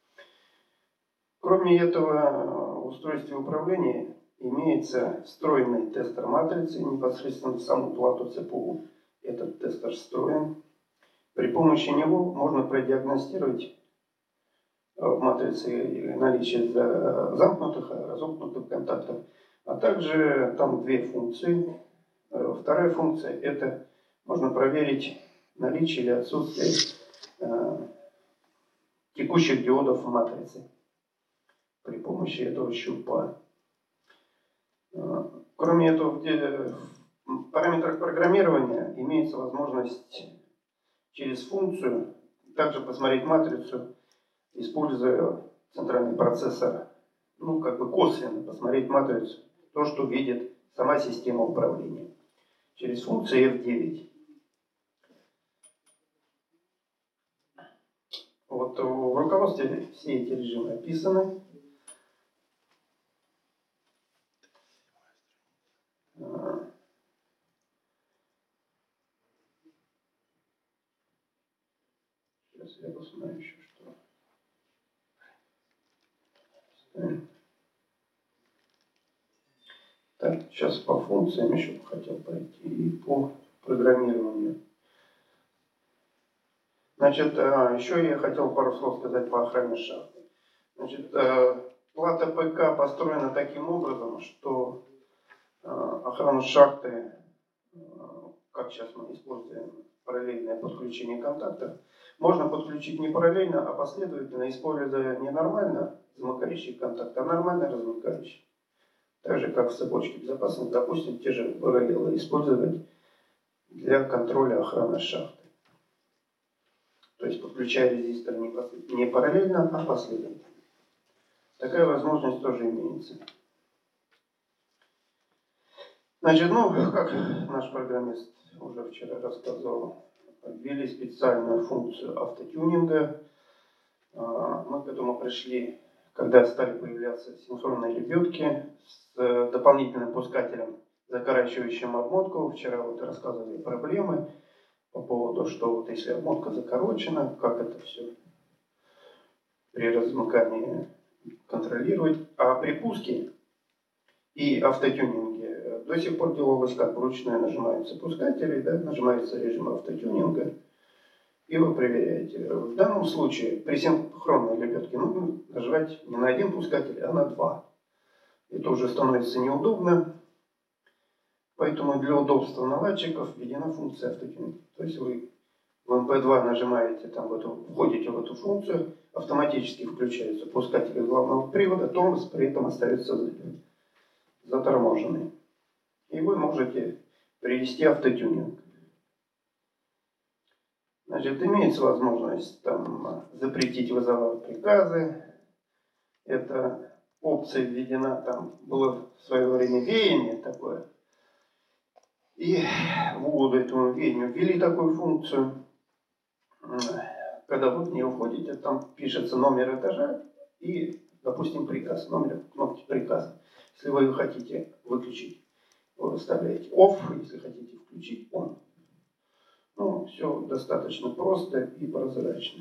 Кроме этого, в устройстве управления имеется встроенный тестер матрицы непосредственно в саму плату цэ пэ у. Этот тестер встроен. При помощи него можно продиагностировать в матрице наличие замкнутых, разомкнутых контактов. А также там две функции. Вторая функция – это можно проверить наличие или отсутствие э, текущих диодов в матрице при помощи этого щупа. Кроме этого, в параметрах программирования имеется возможность через функцию также посмотреть матрицу, используя центральный процессор, ну, как бы косвенно посмотреть матрицу, то, что видит сама система управления, через функцию эф девять. Вот в руководстве все эти режимы описаны. Сейчас я посмотрю еще что. Так, сейчас по функциям еще хотел пройти и по программированию. Значит, еще я хотел пару слов сказать по охране шахты. Значит, плата ПК построена таким образом, что охрану шахты, как сейчас мы используем параллельное подключение контактов, можно подключить не параллельно, а последовательно, используя не нормально замыкающий контакт, а нормально размыкающий. Так же, как в цепочке безопасности, допустим, те же параллелы использовать для контроля охраны шахты. То есть подключая резистор не параллельно, а последовательно. Такая возможность тоже имеется. Значит, ну, как наш программист уже вчера рассказывал, ввели специальную функцию автотюнинга. Мы к этому пришли, когда стали появляться синхронные лебедки с дополнительным пускателем, закорачивающим обмотку. Вчера вот рассказывали проблемы по поводу, что вот если обмотка закорочена, как это все при размыкании контролировать. А при пуске и автотюнинге до сих пор делалось как? Вручную нажимаются пускатели, да, нажимается режим автотюнинга, и вы проверяете. В данном случае при синхронной лебедке нужно нажимать не на один пускатель, а на два. Это уже становится неудобно. Поэтому для удобства наладчиков введена функция автотюнинга. То есть вы в эм пэ два нажимаете, там, в эту, входите в эту функцию, автоматически включаются пускатели главного привода, тормоз при этом остается заторможенный. И вы можете привести автотюнинг. Значит, имеется возможность там запретить вызывать приказы. Эта опция введена, там было в свое время веяние такое. И в угоду этому веянию ввели такую функцию. Когда вы в нее входите, там пишется номер этажа и, допустим, приказ, номер кнопки приказа. Если вы ее хотите выключить, вы выставляете off, если хотите включить on. Ну, все достаточно просто и прозрачно.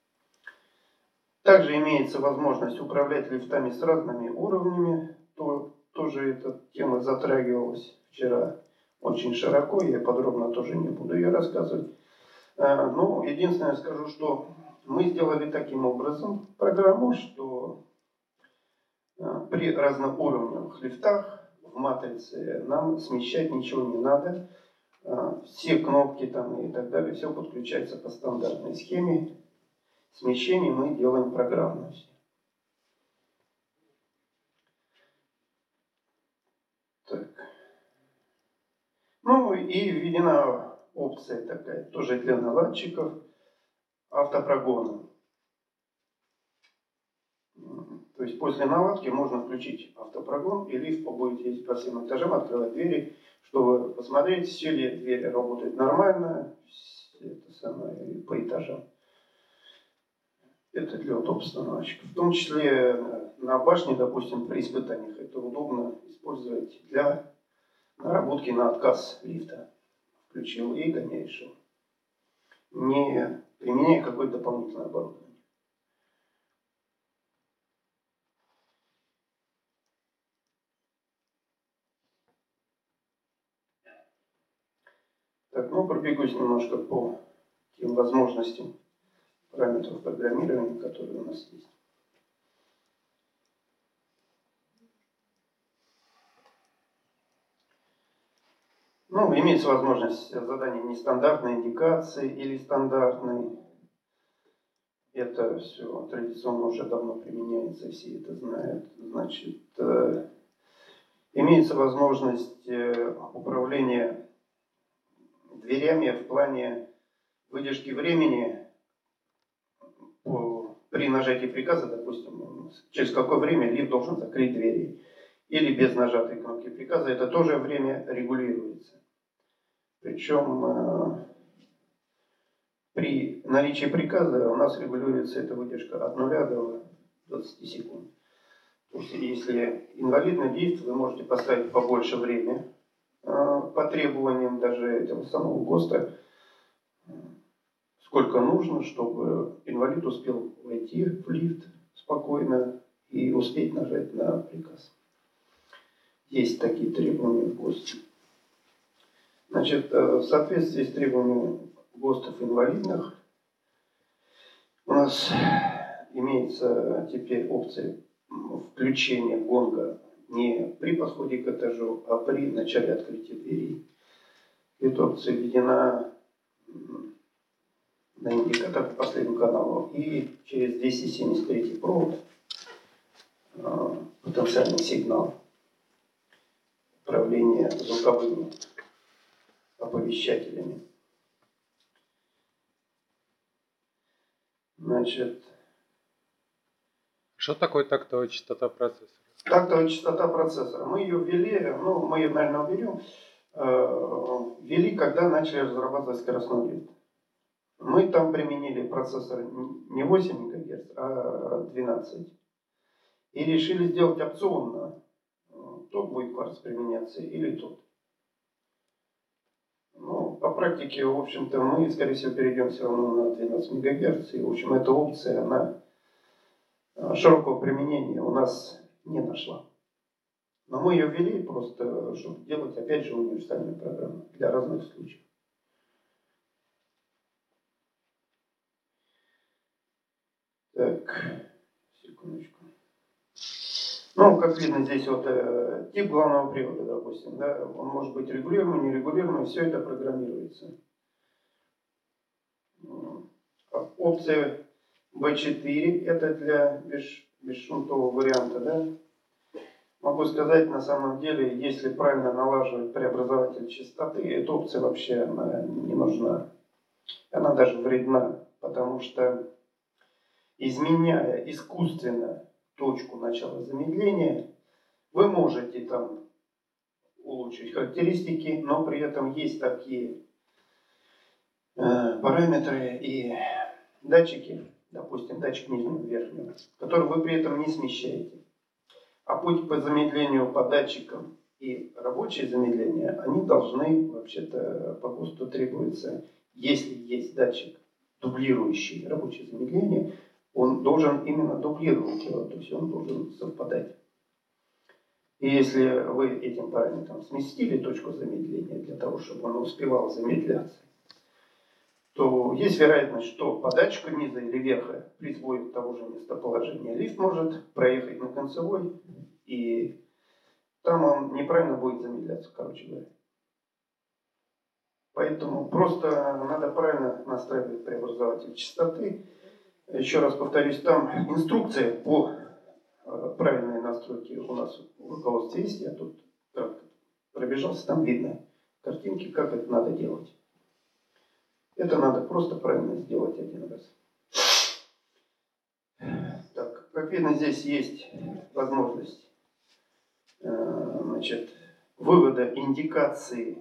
Также имеется возможность управлять лифтами с разными уровнями. То, тоже эта тема затрагивалась вчера очень широко, я подробно тоже не буду ее рассказывать. Ну, единственное скажу, что мы сделали таким образом программу, что при разноуровневых лифтах в матрице нам смещать ничего не надо. А, Все кнопки там и так далее, все подключается по стандартной схеме. Смещение мы делаем программно. Так. Ну и введена опция такая, тоже для наладчиков, автопрогона. То есть после наладки можно включить автопрогон, и лифт будет ездить по всем этажам, открывать двери, чтобы посмотреть, все ли двери работают нормально, это самое, по этажам. Это для удобства наладчиков. В том числе на башне, допустим, при испытаниях это удобно использовать для наработки на отказ лифта. Включил и гоняешь его, не применяя какое-то дополнительное оборудование. Так, ну пробегусь немножко по тем возможностям параметров программирования, которые у нас есть. Ну, имеется возможность задания нестандартной индикации или стандартной. Это все традиционно уже давно применяется, все это знают. Значит, э, имеется возможность э, управления дверями в плане выдержки времени по, при нажатии приказа, допустим, через какое время лифт должен закрыть двери. Или без нажатой кнопки приказа, это тоже время регулируется. Причем э, при наличии приказа у нас регулируется эта выдержка от нуля до двадцати секунд. То есть, если инвалидный лифт, вы можете поставить побольше времени э, по требованиям даже этого самого ГОСТа, сколько нужно, чтобы инвалид успел войти в лифт спокойно и успеть нажать на приказ. Есть такие требования в ГОСТе. Значит, в соответствии с требованиями ГОСТов инвалидных у нас имеется теперь опция включения гонга не при подходе к этажу, а при начале открытия дверей. Эта опция введена на индикатор по последнему каналу и через двести семьдесят третий провод потенциальный сигнал управления звуковыми оповещателями. Значит, что такое тактовая частота процессора? Тактовая частота процессора. Мы ее ввели, ну, мы ее, наверное, уберем, э, ввели, когда начали разрабатывать скоростной лифт. Мы там применили процессор не восемь мегагерц, а двенадцать. И решили сделать опционно. Тот будет кварц применяться или тот. Ну, по практике, в общем-то, мы, скорее всего, перейдем все равно на двенадцать мегагерц. И, в общем, эта опция, она широкого применения у нас не нашла. Но мы ее ввели просто, чтобы делать, опять же, универсальную программу для разных случаев. Так, секундочку. Ну, как видно, здесь вот э, тип главного привода, допустим, да, он может быть регулируемый, нерегулируемый, все это программируется. Опция би четыре, это для бес, бесшумтового варианта, да. Могу сказать, на самом деле, если правильно налаживать преобразователь частоты, эта опция вообще она не нужна. Она даже вредна, потому что, изменяя искусственно точку начала замедления, вы можете там улучшить характеристики, но при этом есть такие э, параметры и датчики, допустим, датчик нижнего верхнего, который вы при этом не смещаете. А путь по замедлению по датчикам и рабочее замедление, они должны, вообще-то, по ГОСТу требуется, если есть датчик, дублирующий рабочее замедление, он должен именно дублировать его, то есть он должен совпадать. И если вы этим параметром сместили точку замедления для того, чтобы он успевал замедляться, то есть вероятность, что по датчику низа или верха при сбое того же местоположения лифт может проехать на концевой, и там он неправильно будет замедляться, короче говоря. Поэтому просто надо правильно настраивать преобразователь частоты. Еще раз повторюсь, там инструкция по правильной настройке у нас в руководстве есть. Я тут как пробежался, там видно картинки, как это надо делать. Это надо просто правильно сделать один раз. Так, как видно, здесь есть возможность значит, вывода индикации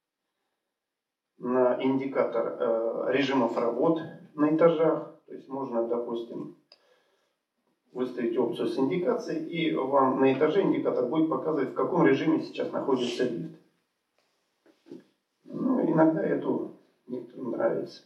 на индикатор режимов работ на этажах. То есть можно, допустим, выставить опцию с индикацией, и вам на этаже индикатор будет показывать, в каком режиме сейчас находится лифт. Ну, иногда это некоторым нравится.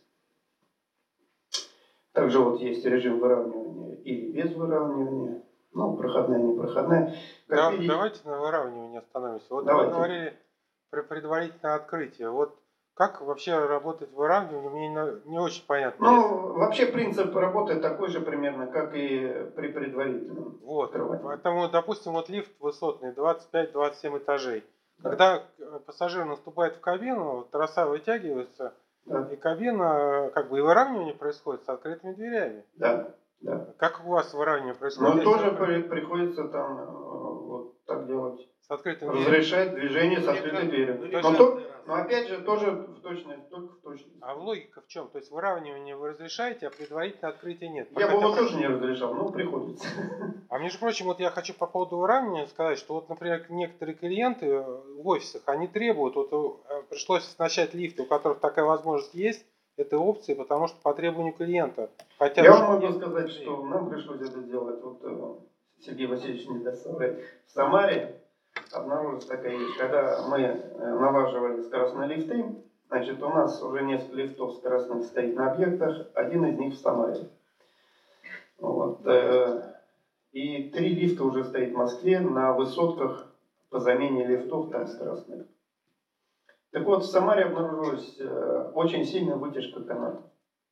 Также вот есть режим выравнивания или без выравнивания. Ну, проходная, непроходная. Да, видите... Давайте на выравнивании остановимся. Вот Давайте. вы говорили про предварительное открытие. Вот как вообще работает выравнивание, мне не очень понятно. Ну, Если... вообще принцип работы такой же примерно, как и при предварительном вот. открывании. Поэтому, допустим, вот лифт высотный, двадцать пять - двадцать семь этажей. Да. Когда пассажир наступает в кабину, троса вытягивается, Да. и кабина, как бы и выравнивание происходит с открытыми дверями. Да, да. Как у вас выравнивание происходит? Но тоже если... при, приходится там э, вот так делать. С открытым дверью. Разрешать движение с открытой дверью. Но, то, но опять же, тоже в точности, только в точности. А логика в чем? То есть выравнивание вы разрешаете, а предварительное открытие нет. Я Пока бы его это... тоже не разрешал, но приходится. А между прочим, вот я хочу по поводу выравнивания сказать, что вот, например, некоторые клиенты в офисах, они требуют, вот пришлось начать лифты, у которых такая возможность есть, этой опции, потому что по требованию клиента. Хотя я вам могу сказать, людей. Что нам пришлось это делать. Вот Сергей Васильевич не даст соврать. В Самаре обнаружилась такая вещь. Когда мы налаживали скоростные лифты, значит, у нас уже несколько лифтов скоростных стоит на объектах, один из них в Самаре. Вот. И три лифта уже стоит в Москве на высотках по замене лифтов там скоростных. Так вот, в Самаре обнаружилась очень сильная вытяжка канатов.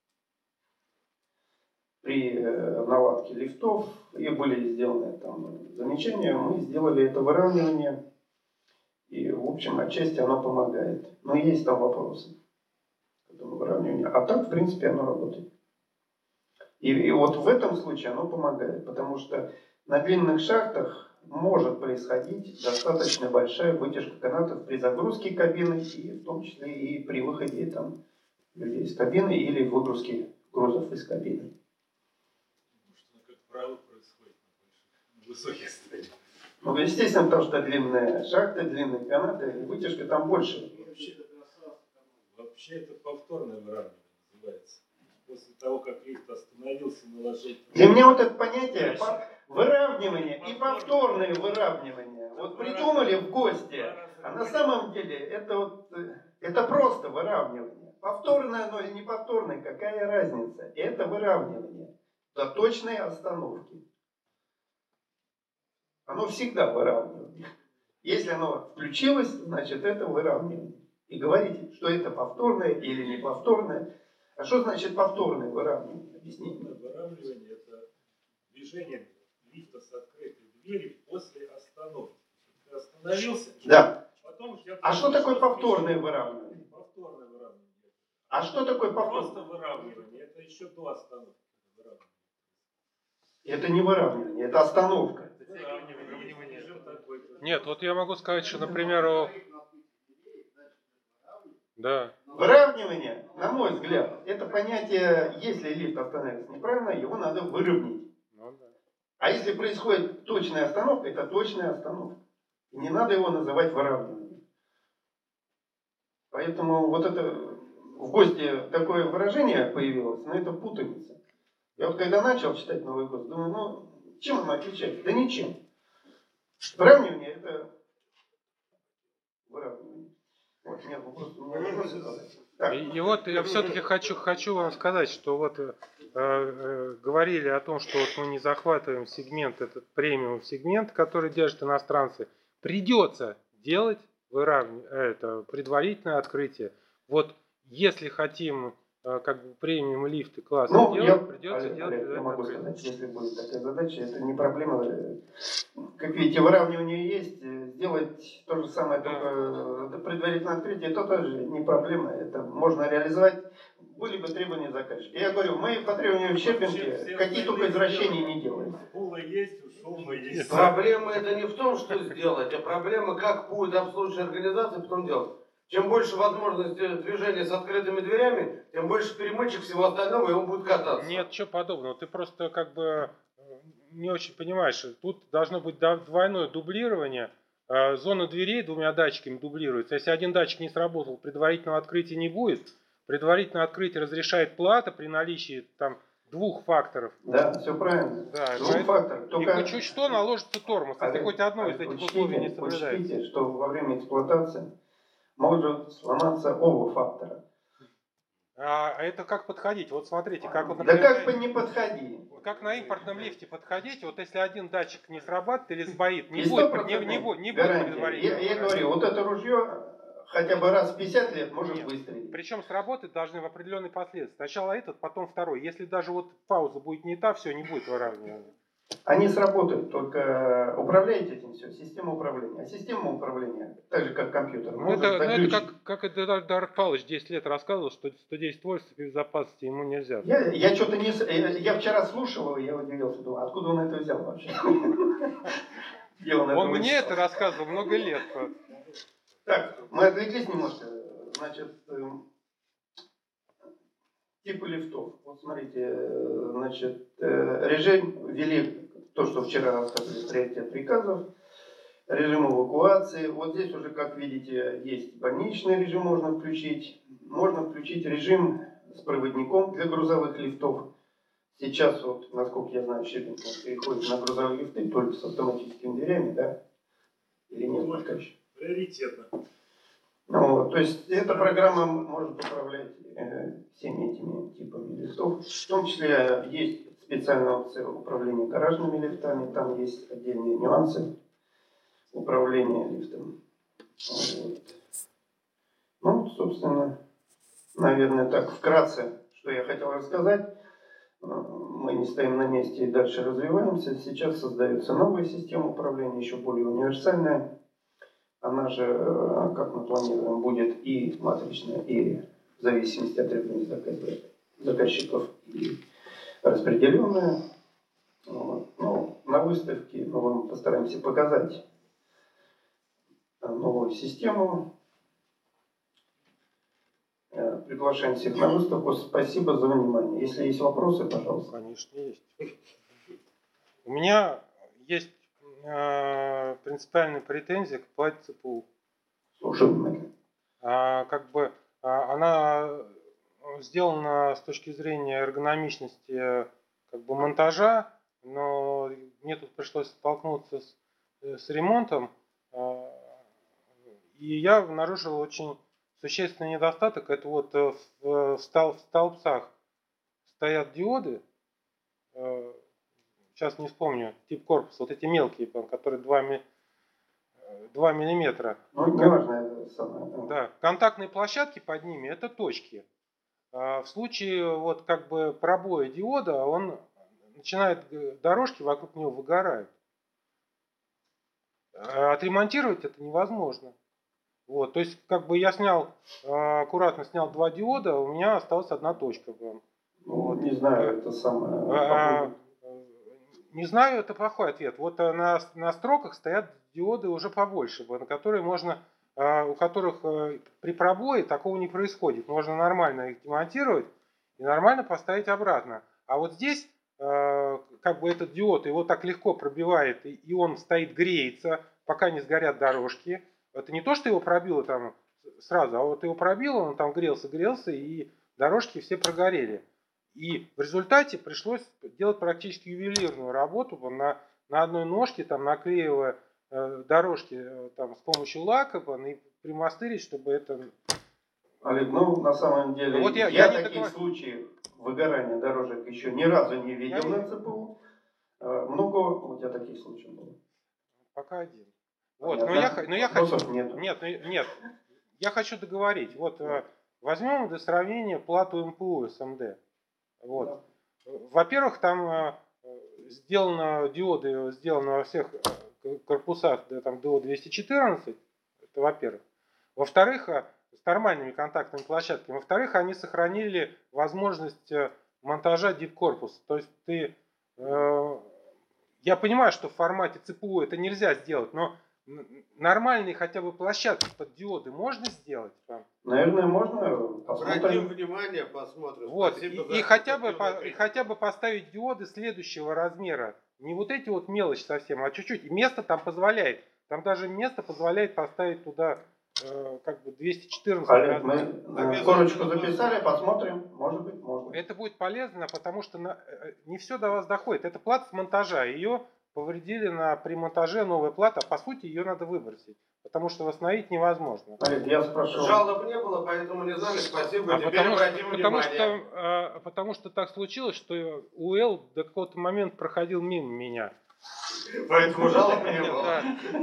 При наладке лифтов, и были сделаны там замечания, мы сделали это выравнивание. И, в общем, отчасти оно помогает. Но есть там вопросы к этому выравниванию. А так, в принципе, оно работает. И, и вот в этом случае оно помогает. Потому что на длинных шахтах может происходить достаточно большая вытяжка канатов при загрузке кабины, и в том числе и при выходе там, людей из кабины или выгрузке грузов из кабины. Как правило, происходит на высоких стадиях. Ну, естественно, потому что длинные шахты, длинные канаты, вытяжка там больше. Вообще это повторное выравнивание называется. После того, как лифт остановился, наложил... Для меня вот это понятие выравнивание и повторное выравнивание. Вот придумали в гости, а на самом деле это вот это просто выравнивание. Повторное оно или не повторное, какая разница? Это выравнивание до точной остановки. Оно всегда выравнивание. Если оно включилось, значит это выравнивание. И говорите, что это повторное или не повторное. А что значит повторное выравнивание? Объясните. Выравнивание – это движение лифта с открытой дверью после остановки. Ты остановился, да. Потом у тебя... А что такое повторное выравнивание? Повторное выравнивание. А что такое повторное? Просто выравнивание. Это еще до остановки. Это не выравнивание, это остановка. Нет, вот я могу сказать, что, например, да. Выравнивание, на мой взгляд, это понятие, если лифт остановится неправильно, его надо выровнять. Ну, да. А если происходит точная остановка, это точная остановка. И не надо его называть выравниванием. Поэтому вот это в гости такое выражение появилось, но это путаница. Я вот когда начал читать Новый год, думаю, ну, чем оно отличается? Да ничем. Выравнивание это выравнивание. Вот, нет, просто у меня вопросы задать. И, и вот я все-таки хочу, хочу вам сказать, что вот э, э, говорили о том, что вот мы не захватываем сегмент, этот премиум сегмент, который держат иностранцы. Придется делать выравни... это, предварительное открытие. Вот если хотим э, как бы премиум лифты класса ну, делать, я, придется Олег, делать. Олег, я могу открытие. сказать, если будет такая задача, это не проблема. Как видите, выравнивание есть. сделать то же самое, только предварительное открытие, это тоже не проблема. Это можно реализовать. Были бы требования заказчика. Я говорю, мы по требованию в Щербинке какие только извращения не делаем. Пула есть, ушел есть. Проблема это не в том, что сделать, а проблема, как будет обслуживающая организация потом делать. Чем больше возможностей движения с открытыми дверями, тем больше перемычек всего остального, и он будет кататься. Нет, чего подобного. Ты просто как бы не очень понимаешь. Тут должно быть двойное дублирование. Зона дверей двумя датчиками дублируется. Если один датчик не сработал, предварительного открытия не будет. Предварительное открытие разрешает плата при наличии там двух факторов. Да, все правильно. Да, Двух поэтому... факторов. Только... И чуть что наложится тормоз, если а, хоть одно а, из этих учтите, условий не соблюдается. Учтите, что во время эксплуатации может сломаться оба фактора. А это как подходить? Вот смотрите, как вот, например, да как на... бы не подходи. Как на импортном лифте подходить, вот если один датчик не срабатывает или сбоит, не И будет, не, не, не будет предварительно. Я, я говорю, вот это ружье хотя бы раз в пятьдесят лет может Нет. выстрелить. Причем сработать должны в определенной последовательности. Сначала этот, потом второй. Если даже вот пауза будет не та, все, не будет выравнивания. Они сработают, только управляете этим все, система управления. А система управления, так же как компьютер, Ну может это, ну, это заключить. как, как Эдуард Эдуард Павлович десять лет рассказывал, что сто десять вольт безопасности ему нельзя. Я, я что-то не... Я вчера слушал его, я удивился, думал, откуда он это взял вообще? Он мне это рассказывал много лет. Так, мы отвлеклись немножко. Значит, типы лифтов. Вот смотрите, значит, режим ввели, то, что вчера рассказывали, приоритет приказов, режим эвакуации. Вот здесь уже, как видите, есть больничный режим, можно включить. Можно включить режим с проводником для грузовых лифтов. Сейчас, вот, насколько я знаю, Щербинка переходит на грузовые лифты только с автоматическими дверями, да? Или нет пока еще? Приоритетно. Ну, вот, то есть эта программа может управлять э, всеми этими типами лифтов. В том числе есть специальная опция управления гаражными лифтами. Там есть отдельные нюансы управления лифтом. Вот. Ну, собственно, наверное, так вкратце, что я хотел рассказать. Мы не стоим на месте и дальше развиваемся. Сейчас создается новая система управления, еще более универсальная. Она же, как мы планируем, будет и матричная, и в зависимости от требований заказчиков, и распределенная. Вот. Ну, на выставке мы вам постараемся показать новую систему. Приглашаем всех на выставку. Спасибо за внимание. Если есть вопросы, пожалуйста. Конечно, есть. У меня есть э, принципиальные претензии к плате ЦПУ. Слушаю внимательно. А, как бы а, она сделана с точки зрения эргономичности как бы монтажа, но мне тут пришлось столкнуться с, с ремонтом, э, и я обнаружил очень существенный недостаток. Это вот в, в, стол, в столбцах стоят диоды, э, сейчас не вспомню тип корпуса, вот эти мелкие, которые два миллиметра. Ну, не важно, это самое. Да, контактные площадки под ними это точки. А в случае вот как бы пробоя диода, он начинает, дорожки вокруг него выгорают. А отремонтировать это невозможно. Вот, то есть, как бы я снял, аккуратно снял два диода, у меня осталась одна точка. Ну, вот. Не знаю, это самое. А, не знаю, это плохой ответ. Вот на, на строках стоят диоды уже побольше, на которые можно, у которых при пробое такого не происходит. Можно нормально их демонтировать и нормально поставить обратно. А вот здесь, как бы этот диод его так легко пробивает, и он стоит, греется, пока не сгорят дорожки. Это не то, что его пробило там сразу, а вот его пробило, он там грелся, грелся, и дорожки все прогорели. И в результате пришлось делать практически ювелирную работу на, на одной ножке, там, наклеивая э, дорожки э, там, с помощью лака и примастырить, чтобы это... Олег, ну на самом деле вот я, я, я таких такой... случаев выгорания дорожек еще ни разу не видел я на ЦПУ. Много у тебя таких случаев было? Пока один. Вот, но я, но я хочу... Нет. Нет, нет, я хочу договорить. Вот возьмем для сравнения плату МПУ СМД. Вот. Да. Во-первых, там сделано диоды, сделаны во всех корпуса да, там, ди о двести четырнадцать, это во-первых. Во-вторых, с нормальными контактными площадками. Во-вторых, они сохранили возможность монтажа дип-корпуса. То есть ты... Э, я понимаю, что в формате цэ пэ у это нельзя сделать, но нормальные хотя бы площадки под диоды можно сделать? Наверное, можно. Обратим внимание, посмотрим. Вот. И, и, хотя бы, по, и и хотя бы поставить диоды следующего размера. Не вот эти вот мелочи совсем, а чуть-чуть. И место там позволяет. Там даже место позволяет поставить туда э, как бы двести четырнадцать. Олег, мы э, корочку записали, посмотрим. Может быть, можно. Это будет полезно, потому что на, не все до вас доходит. Это плата с монтажа. Ее повредили на, при монтаже новая плата. По сути, ее надо выбросить. Потому что восстановить невозможно. Олег, я спрошу. Жалоб не было, поэтому не знали. Спасибо. А Теперь потому, обратим потому, что, внимание. а, потому что так случилось, что УЛ до какого-то момента проходил мимо меня. Поэтому жалоб не было. Да.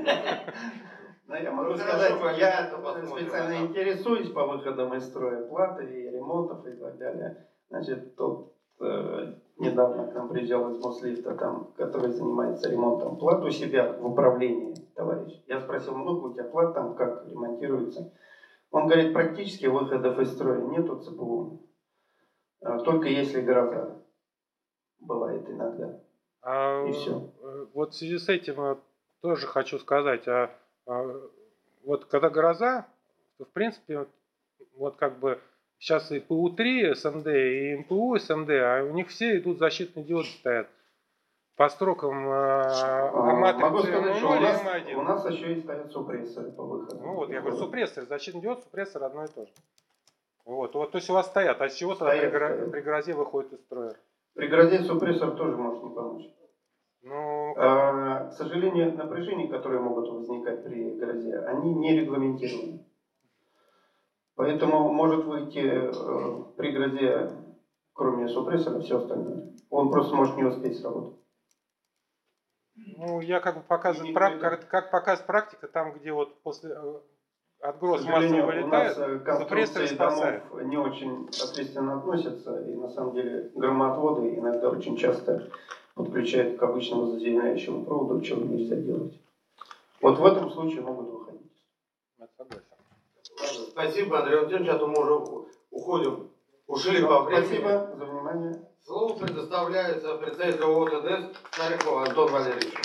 Ну, я могу Ну, сказать, хорошо, я это посмотрим. специально интересуюсь по выходам из строя платы и ремонтов и так далее. Значит, тут э, недавно к нам приезжал из Мослифта, там, который занимается ремонтом плат у себя в управлении, товарищ. Я спросил, много у тебя плат там, как ремонтируется? Он говорит, практически выходов из строя нету цэ пэ у. Только если гроза. Бывает иногда. А, и все. Вот в связи с этим тоже хочу сказать, а, а, вот когда гроза, то в принципе, вот как бы сейчас и пэ у три эс эм дэ, и эм пэ у эс эм дэ, а у них все идут защитные диоды стоят. По строкам а, Могу матрицы сказать, что у эм ноль и нас, эм один. у нас еще и стоят супрессоры по выходу. Ну вот, я говорю, супрессор, защитный диод, супрессор одно и то же. Вот, вот, то есть у вас стоят, а с чего тогда при, гро- при грозе выходит из строя? При грозе супрессор тоже может не помочь. Ну, а, к сожалению, напряжения, которые могут возникать при грозе, они не регламентированы. Поэтому может выйти э, при грозе, кроме супрессора, все остальное. Он просто может не успеть сработать. Ну, я как бы показываю, прак- как, как показывает практика, там, где вот после э, отгроз К массово сожалению, вылетает, у нас супрессоры конструкции спасают. домов не очень ответственно относятся, и на самом деле громоотводы иногда очень часто подключают к обычному заземляющему проводу, чего нельзя делать. Вот в этом случае могут выходить. Я согласен. Спасибо, Андрей Владимирович, а то мы уже уходим. Ушли по времени. Спасибо за внимание. Слово предоставляется представителю о тэ дэ эс Старикову Антону Валерьевичу.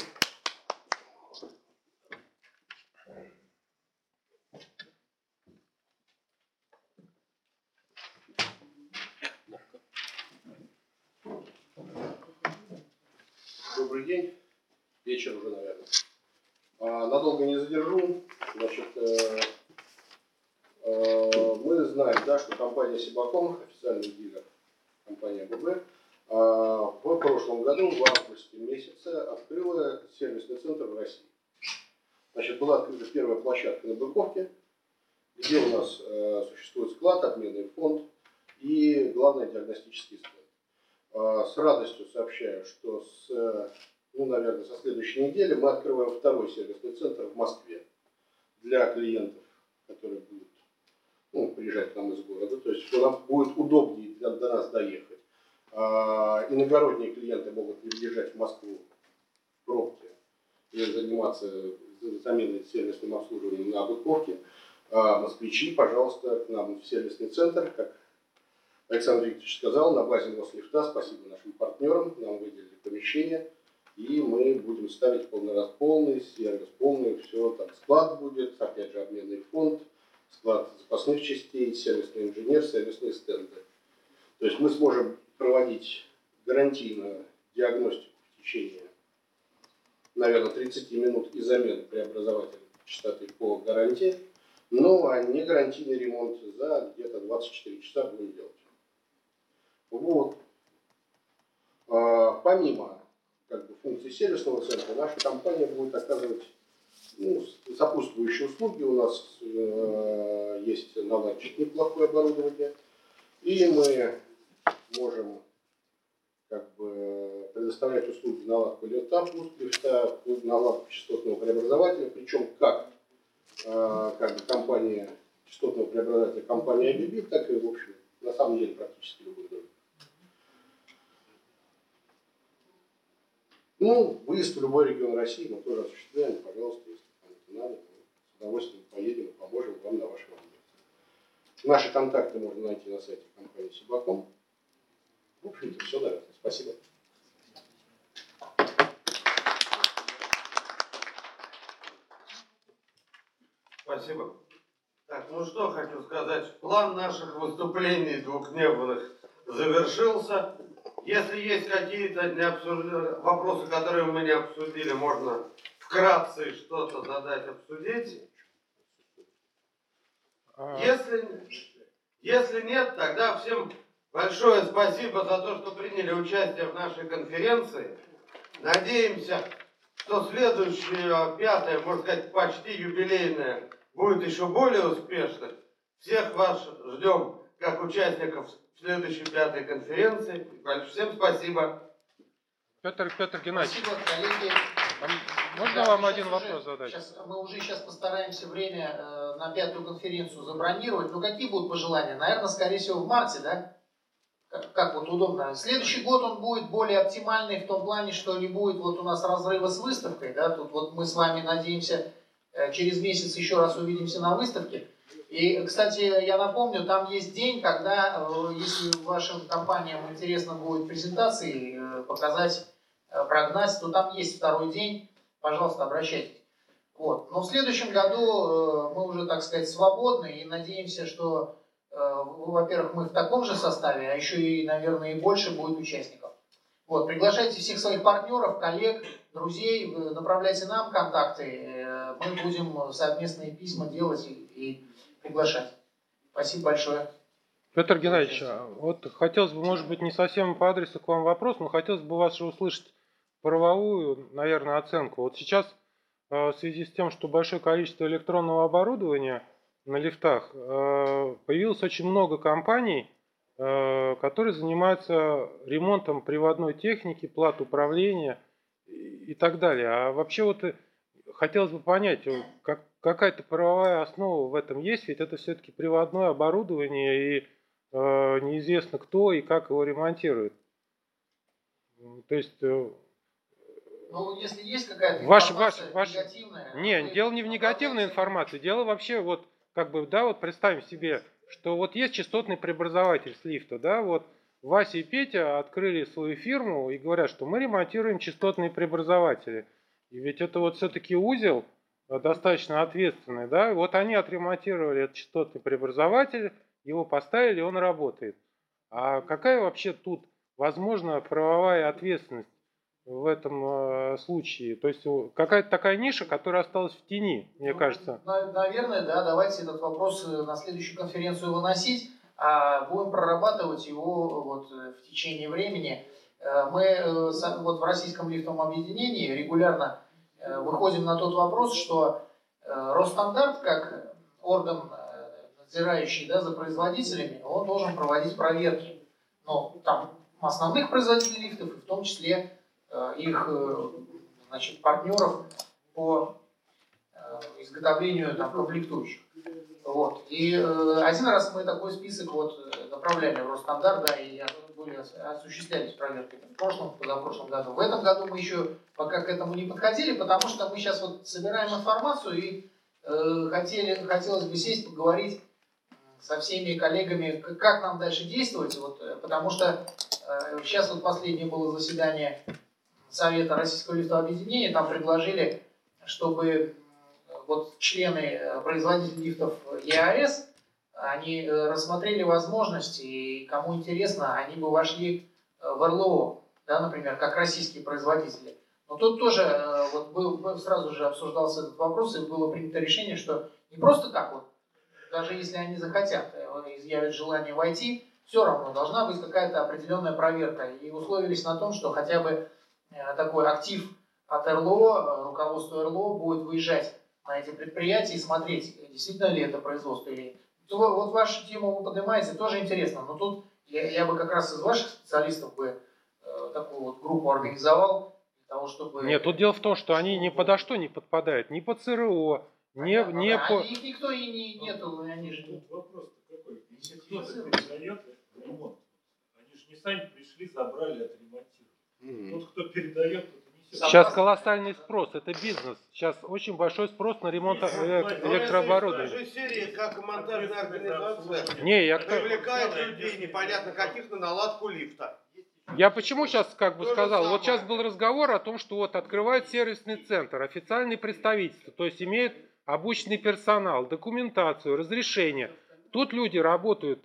Добрый день. Вечер уже, наверное. А, надолго не задержу. Значит, э, э, мы знаем, да, что компания Сибаком, официальный дилер компании бэ бэ, э, в прошлом году, в августе месяце, открыла сервисный центр в России. Значит, была открыта первая площадка на Быковке, где у нас э, существует склад, обменный фонд и главный диагностический стенд. Э, с радостью сообщаю, что с ну, наверное, со следующей недели мы открываем второй сервисный центр в Москве для клиентов, которые будут ну, приезжать к нам из города. То есть нам будет удобнее для, до нас доехать. А, иногородние клиенты могут не въезжать в Москву в пробке и заниматься заменой сервисным обслуживанием на Быковке. А москвичи, пожалуйста, к нам в сервисный центр, как Александр Викторович сказал, на базе Мослифта, спасибо нашим партнерам, нам выделили помещение. И мы будем ставить полный, полный сервис, полный, все, там склад будет, опять же обменный фонд, склад запасных частей, сервисный инженер, сервисные стенды. То есть мы сможем проводить гарантийную диагностику в течение, наверное, тридцати минут и замену преобразовательной частоты по гарантии, но а не гарантийный ремонт за где-то двадцать четыре часа будем делать. Вот. А, помимо как бы, функции сервисного центра, наша компания будет оказывать ну, сопутствующие услуги. У нас э, есть наладчик неплохое оборудование, и мы можем как бы, предоставлять услуги наладку лифта, пуск лифта, наладку частотного преобразователя, причем как, э, как бы компания частотного преобразователя, компания ай би би, так и в общем, на самом деле практически любой другой. Ну, выезд в любой регион России мы тоже осуществляем. Пожалуйста, если кому-то надо, мы с удовольствием поедем и поможем вам на вашем объекте. Наши контакты можно найти на сайте компании Сибаком. В общем-то, все, наверное. Спасибо. Спасибо. Так, ну что хочу сказать. План наших выступлений двухдневных завершился. Если есть какие-то вопросы, которые мы не обсудили, можно вкратце что-то задать, обсудить. Если, если нет, тогда всем большое спасибо за то, что приняли участие в нашей конференции. Надеемся, что следующая, пятая, можно сказать, почти юбилейная, будет еще более успешной. Всех вас ждем как участников следующей пятой конференции. Всем спасибо. Петр, Петр Геннадьевич, Спасибо, коллеги. можно Да, вам мы один сейчас вопрос уже, задать? Сейчас, мы уже сейчас постараемся время э, на пятую конференцию забронировать. Ну, какие будут пожелания? Наверное, скорее всего, в марте, да? Как, как вот удобно. Следующий год он будет более оптимальный в том плане, что не будет вот у нас разрыва с выставкой, да? Тут вот мы с вами, надеемся, э, через месяц еще раз увидимся на выставке. И, кстати, я напомню, там есть день, когда, э, если вашим компаниям интересно будет презентации э, показать, э, прогнать, то там есть второй день. Пожалуйста, обращайтесь. Вот. Но в следующем году э, мы уже, так сказать, свободны и надеемся, что, э, во-первых, мы в таком же составе, а еще и, наверное, и больше будет участников. Вот. Приглашайте всех своих партнеров, коллег, друзей, направляйте нам контакты. Э, мы будем совместные письма делать и, и приглашать. Спасибо большое. Петр Геннадьевич, вот хотелось бы, может быть, не совсем по адресу к вам вопрос, но хотелось бы вас услышать правовую, наверное, оценку. Вот сейчас в связи с тем, что большое количество электронного оборудования на лифтах, появилось очень много компаний, которые занимаются ремонтом приводной техники, плат управления и так далее. А вообще вот хотелось бы понять, как, какая-то правовая основа в этом есть, ведь это все-таки приводное оборудование, и э, неизвестно кто и как его ремонтирует. То есть... Ну, если есть какая-то ваш, информация ваш, ваш... негативная... Не, вы... дело не в негативной информации, дело вообще вот, как бы, да, вот представим себе, что вот есть частотный преобразователь с лифта, да, вот Вася и Петя открыли свою фирму и говорят, что мы ремонтируем частотные преобразователи. И ведь это вот все-таки узел достаточно ответственный, да, вот они отремонтировали этот частотный преобразователь, его поставили, он работает. А какая вообще тут возможна правовая ответственность в этом э, случае? То есть какая-то такая ниша, которая осталась в тени, мне ну, кажется. Наверное, да, давайте этот вопрос на следующую конференцию выносить, а будем прорабатывать его вот в течение времени. Мы вот в Российском лифтовом объединении регулярно выходим на тот вопрос, что Росстандарт, как орган, надзирающий, да, за производителями, он должен проводить проверки. Но там основных производителей лифтов, и в том числе их, значит, партнеров по изготовлению там комплектующих. Вот. И э, один раз мы такой список вот направляли в Росстандарт, да, и были, осуществлялись проверки в прошлом, позапрошлом году. В этом году мы еще пока к этому не подходили, потому что мы сейчас вот собираем информацию и э, хотели, хотелось бы сесть, поговорить со всеми коллегами, как нам дальше действовать, вот, потому что э, сейчас вот последнее было заседание Совета Российского лифтового объединения, там предложили, чтобы вот члены производителей лифтов ЕАЭС, они рассмотрели возможность, и кому интересно, они бы вошли в эр эл о, да, например, как российские производители. Но тут тоже вот был, сразу же обсуждался этот вопрос, и было принято решение, что не просто так вот, даже если они захотят, изъявят желание войти, все равно должна быть какая-то определенная проверка. И условились на том, что хотя бы такой актив от эр эл о, руководство эр эл о будет выезжать на эти предприятия и смотреть, действительно ли это производство или нет. Вот вашу тему вы поднимаете, тоже интересно, но тут я, я бы как раз из ваших специалистов бы э, такую вот группу организовал для того, чтобы... Нет, тут дело в том, что они ни подо что не подпадают, ни по цэ эр о, ни, Понятно, ни да. по... Они, их никто и не, нету, они же... Тут вопрос-то какой? Если кто-то передает ремонт, они же не сами пришли, забрали, отремонтировали. Mm-hmm. Тот, кто передает, тот и несет. Сейчас колоссальный спрос, это бизнес. Сейчас очень большой спрос на ремонт э, электрооборудования. Это же серии, как монтажная организация Не, я, привлекает людей непонятно каких на наладку лифта. я почему сейчас как бы сказал, вот сейчас был разговор о том, что вот открывают сервисный центр, официальные представительства, то есть имеют обученный персонал, документацию, разрешение. Тут люди работают,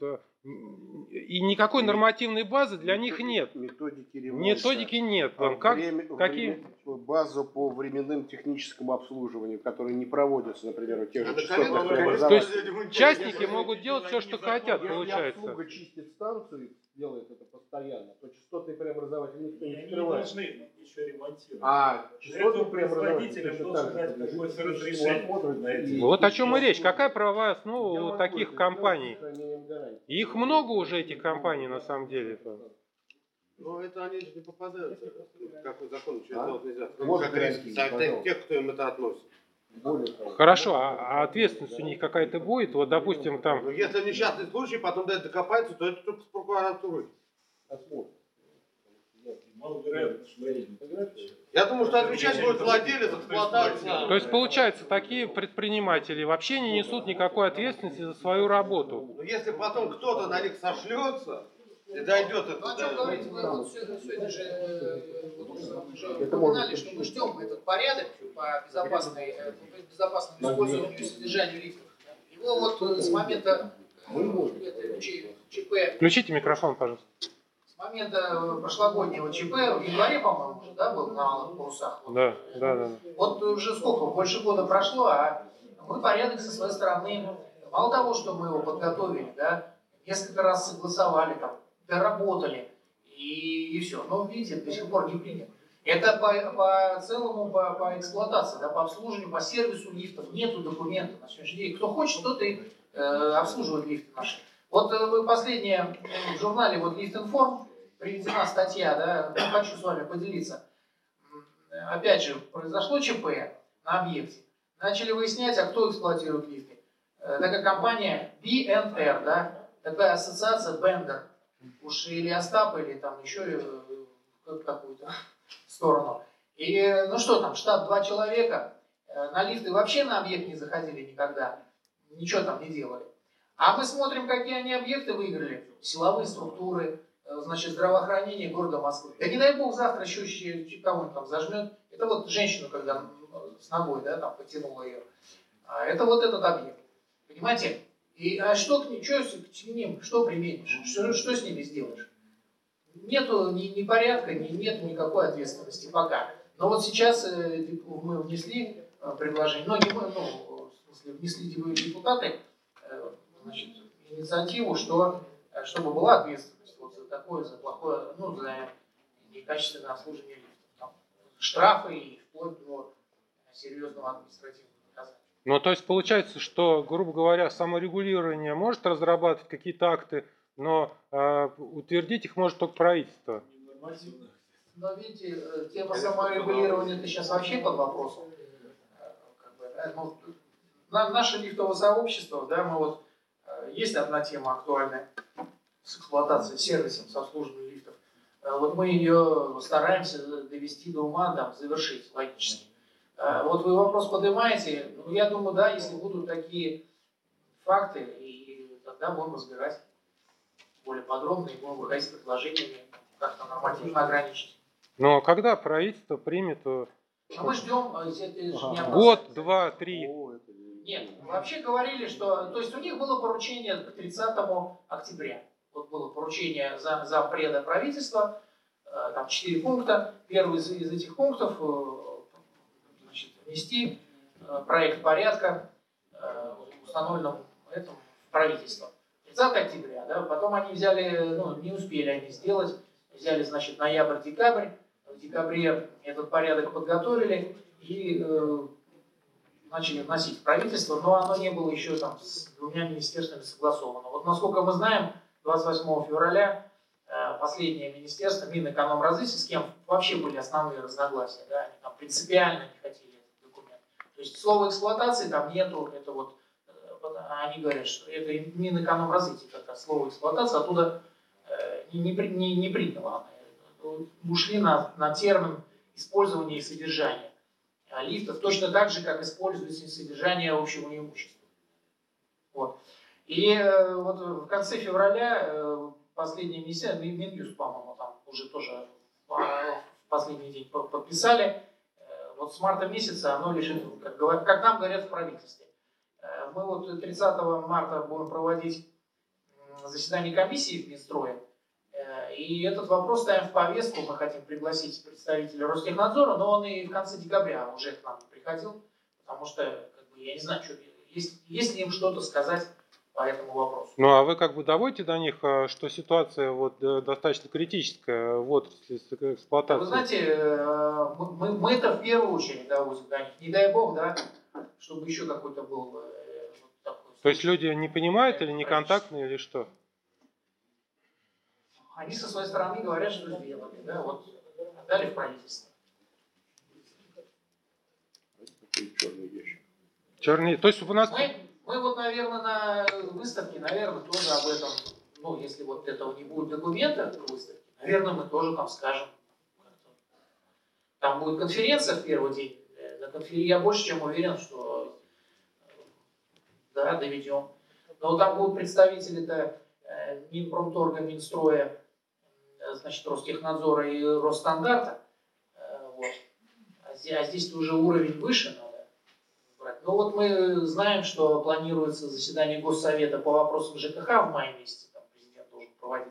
и никакой нормативной базы для них нет. Методики ремонта. Методики нет. А Как, время, какие? время, базу по временным техническому обслуживанию, которые не проводятся, например, у тех же частотных То преобразователей. есть частники могут делать все, что хотят, Если получается. обслуга чистит станцию, делает это постоянно, то частотный преобразователь никто И не они не открывает. должны еще ремонтировать. А Для частотный этого преобразователь производителям точно должен так же дать подлежит какое-то техническому разрешение осмотру на это. и- Вот о чем и речь. и- Какая правовая основа Я у могу таких это компаний? сделать с сохранением гарантии. И их много уже, этих компаний, на самом деле. Ну, это они же не попадают. Какой закон еще А? сделать нельзя. Ну, Вот как гарантии, риски. А пожалуйста. тех, кто им это относит. Более того. Хорошо, а, а ответственность у них какая-то будет? Вот, допустим, там... Но если несчастный случай, потом до этого докопается, то это только с прокуратурой. Осмотр. Маловероятно, что они Я думаю, что отвечать будет владелец, эксплуатация. То есть, получается, такие предприниматели вообще не несут никакой ответственности за свою работу. Но если потом кто-то на них сошлется и дойдет это... Ну, о чем говорить? Вы вот все это, все это же, э, вот уже, уже Это упоминали, может что мы ждем этот порядок по безопасной, э, по безопасному использованию и содержанию лифтов. Его вот э, с момента э, это, Ч- ЧП, Включите микрофон, пожалуйста. с момента прошлогоднего ЧП, в январе, по-моему, уже, да, был на Малых Парусах. Вот. Да, да, да. Вот уже сколько, больше года прошло, а мы порядок со своей стороны, мало того, что мы его подготовили, да, несколько раз согласовали, там, доработали, и, и все. Но, видите, до сих пор не принято. Это по, по целому, по, по эксплуатации, да, по обслуживанию, по сервису лифтов. Нету документов на сегодняшний день. Кто хочет, тот и э, обслуживает лифты наши. Вот э, последнее э, в журнале вот Лифт-Информ приведена статья, да, я хочу с вами поделиться. Опять же, произошло ЧП на объекте. Начали выяснять, а кто эксплуатирует лифты. Э, такая компания би эн эр, да, такая ассоциация Бендер. Уж или Остап, или там еще э, в какую-то сторону. И, э, ну что там, штат два человека, э, на лифты вообще на объект не заходили никогда, ничего там не делали. А мы смотрим, какие они объекты выиграли. Силовые структуры, э, значит, здравоохранение города Москвы. Да не дай бог завтра еще щ- кого-нибудь там зажмет. Это вот женщину, когда с ногой, да, там потянула ее. А это вот этот объект. Понимаете? И, а что к, ним, что с- к ним, что применишь? Что, что с ними сделаешь? Нету ни, ни порядка, ни, нет никакой ответственности пока. Но вот сейчас э, деп- мы внесли э, предложение, ну не мы, ну, в смысле, внесли деп- депутаты э, значит, инициативу, что, э, чтобы была ответственность вот за такое, за плохое, ну, за некачественное обслуживание лифтов. Там, штрафы и вплоть до серьезного административного наказания. Ну, то есть получается, что, грубо говоря, саморегулирование может разрабатывать какие-то акты, но э, утвердить их может только правительство. нормативно. Но видите, э, тема саморегулирования это сейчас вообще под вопросом. Э, как бы, да, ну, на- наше лифтовое сообщество, да, мы вот, э, есть одна тема актуальная с эксплуатацией, сервисом, с обслуживанием лифтов. Э, Вот мы ее стараемся довести до ума, там, завершить логически. Э, Вот вы вопрос поднимаете, ну, я думаю, да, если будут такие факты, и тогда будем разбирать более подробно и будем выходить с предложениями, как-то нормативно ограничить. Но когда правительство примет э, А мы ждем, э, это же не Ага. опасность. год, два, три? О, это не- Нет, вообще говорили, что, то есть у них было поручение к тридцатому октября. Вот было поручение за, за преда правительства, э, там четыре пункта. Первый из, из этих пунктов э, значит, внести э, проект порядка э, установленным этим в правительство. тридцатого октября, да, потом они взяли, ну, не успели они сделать, взяли, значит, ноябрь-декабрь, в декабре этот порядок подготовили и э, начали вносить в правительство, но оно не было еще там с двумя министерствами согласовано. Вот насколько мы знаем, двадцать восьмого февраля э, последнее министерство, Минэкономразвития, с кем вообще были основные разногласия, да, они там принципиально не хотели этот документ. То есть слова эксплуатации там нету, это вот они говорят, что это Минэкономразвития как раз слово эксплуатация оттуда э, не, не, не, не приняло. Ушли на, на термин использования и содержания лифтов, точно так же, как используется и содержание общего имущества. Вот. И э, вот в конце февраля, э, последнее месяц, Минюст, по-моему, там уже тоже в последний день подписали, э, вот с марта месяца оно лежит, как, говорят, как нам говорят в правительстве. Э, мы вот тридцатого марта будем проводить заседание комиссии в Минстрое, э, и этот вопрос ставим в повестку, мы хотим пригласить представителя Ростехнадзора, но он и в конце декабря уже к нам приходил, потому что, как бы, я не знаю, что, есть, есть ли им что-то сказать по этому вопросу. Ну а вы как бы доводите до них, что ситуация вот достаточно критическая в отрасли эксплуатации? Вы знаете, мы, мы это в первую очередь доводим до них. Не дай бог, да, чтобы еще какой-то был вот такой. То есть люди не понимают или не контактные, или что? Они со своей стороны говорят, что сделали, да, вот отдали в правительство. Черный ящик. Черный. То есть у нас. Мы, мы вот, наверное, на выставке, наверное, тоже об этом, ну, если вот этого не будет документа к выставке, наверное, мы тоже там скажем. Там будет конференция в первый день. На конференции я больше чем уверен, что да, доведем. Но там будут представители-то Минпромторга, Минстроя, значит, Ростехнадзора и Росстандарта. Вот. А здесь уже уровень выше надо. Ну вот мы знаем, что планируется заседание Госсовета по вопросам ЖКХ в мае месяце, там президент должен проводить.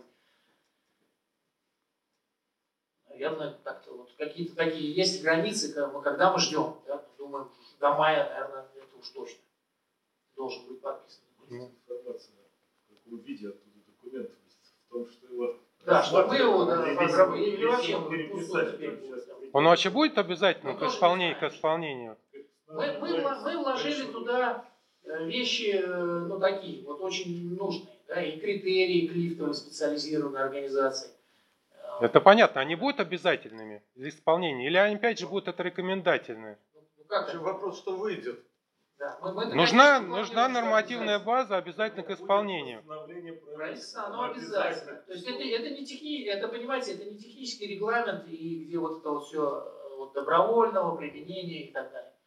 Наверное, как-то вот какие-то такие есть границы, когда мы ждем. Да? Думаем, до мая, наверное, это уж точно должен быть подписан. Информация, в каком виде оттуда документ, в том, что его... Да, чтобы мы его да, разработали, или или вообще вообще Он вообще будет обязательно к исполнению, к исполнению? Мы, мы, мы вложили туда вещи, ну, такие, вот очень нужные, да, и критерии к лифтовой специализированной организации. Это понятно, они будут обязательными для исполнения, или они опять же будут это рекомендательные? Ну, как Еще вопрос, что выйдет. Да, мы, мы нужна нужна нормативная база обязательно к исполнению. Правительство, оно обязательно. То есть это, это не техни, это, понимаете, это не технический регламент, и где вот это вот все вот, добровольного применения и так далее.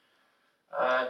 А,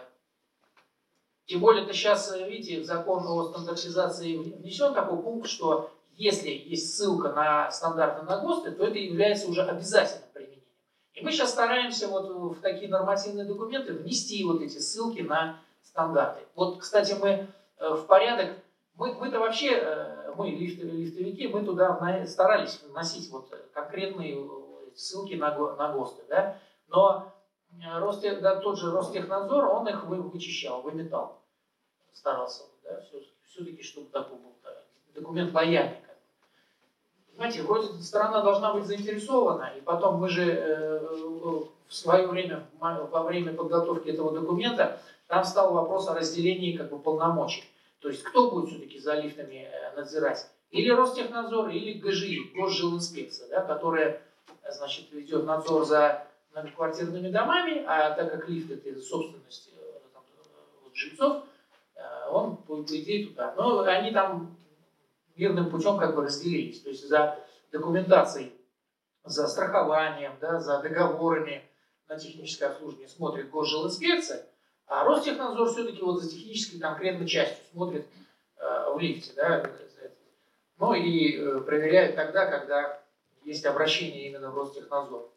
тем более, это сейчас, видите, в закон о стандартизации внесен такой пункт, что если есть ссылка на стандарты на ГОСТы, то это является уже обязательным применением. И мы сейчас стараемся вот в такие нормативные документы внести вот эти ссылки на стандарты. Вот, кстати, мы в порядок, мы, мы-то вообще, мы, лифтовики, мы туда старались вносить вот конкретные ссылки на, на ГОСТы, да? Но Ростех, да, тот же Ростехнадзор, он их вы, вычищал, выметал, старался, да, все-таки, все-таки, чтобы такой был да, документ лояльный. Понимаете, вроде страна должна быть заинтересована, и потом мы же э, в свое время, во время подготовки этого документа, там стал вопрос о разделении как бы полномочий. То есть кто будет все-таки за лифтами надзирать? Или Ростехнадзор, или ГЖИ, Госжилинспекция, да, которая, значит, ведет надзор за многоквартирными домами, а так как лифт это собственность там, вот, жильцов, он, по идее, туда. Но они там мирным путем как бы разделились. То есть за документацией, за страхованием, да, за договорами на техническое обслуживание смотрит Госжилинспекция, а Ростехнадзор все-таки вот за технической конкретной частью смотрит э, в лифте. Да, ну и э, проверяет тогда, когда есть обращение именно в Ростехнадзор.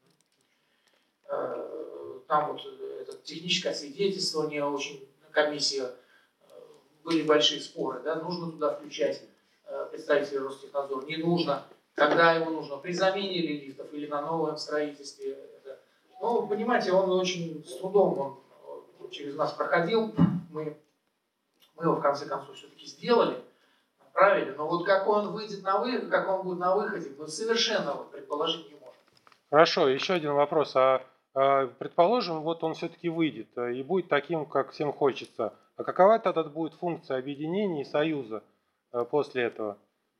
Э, там вот это техническое свидетельствование, очень комиссия, э, были большие споры, да, нужно туда включать представителей Ростехнадзора, не нужно, когда его нужно, при замене ли лифтов или на новом строительстве. Ну, понимаете, он очень с трудом он, он через нас проходил, мы, мы его в конце концов все-таки сделали, отправили, но вот какой он выйдет на выход, как он будет на выходе, мы совершенно вот предположить не можем. Хорошо, еще один вопрос. А, а предположим, вот он все-таки выйдет и будет таким, как всем хочется. А какова тогда будет функция объединения и союза после этого?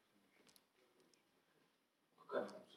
Какая функция?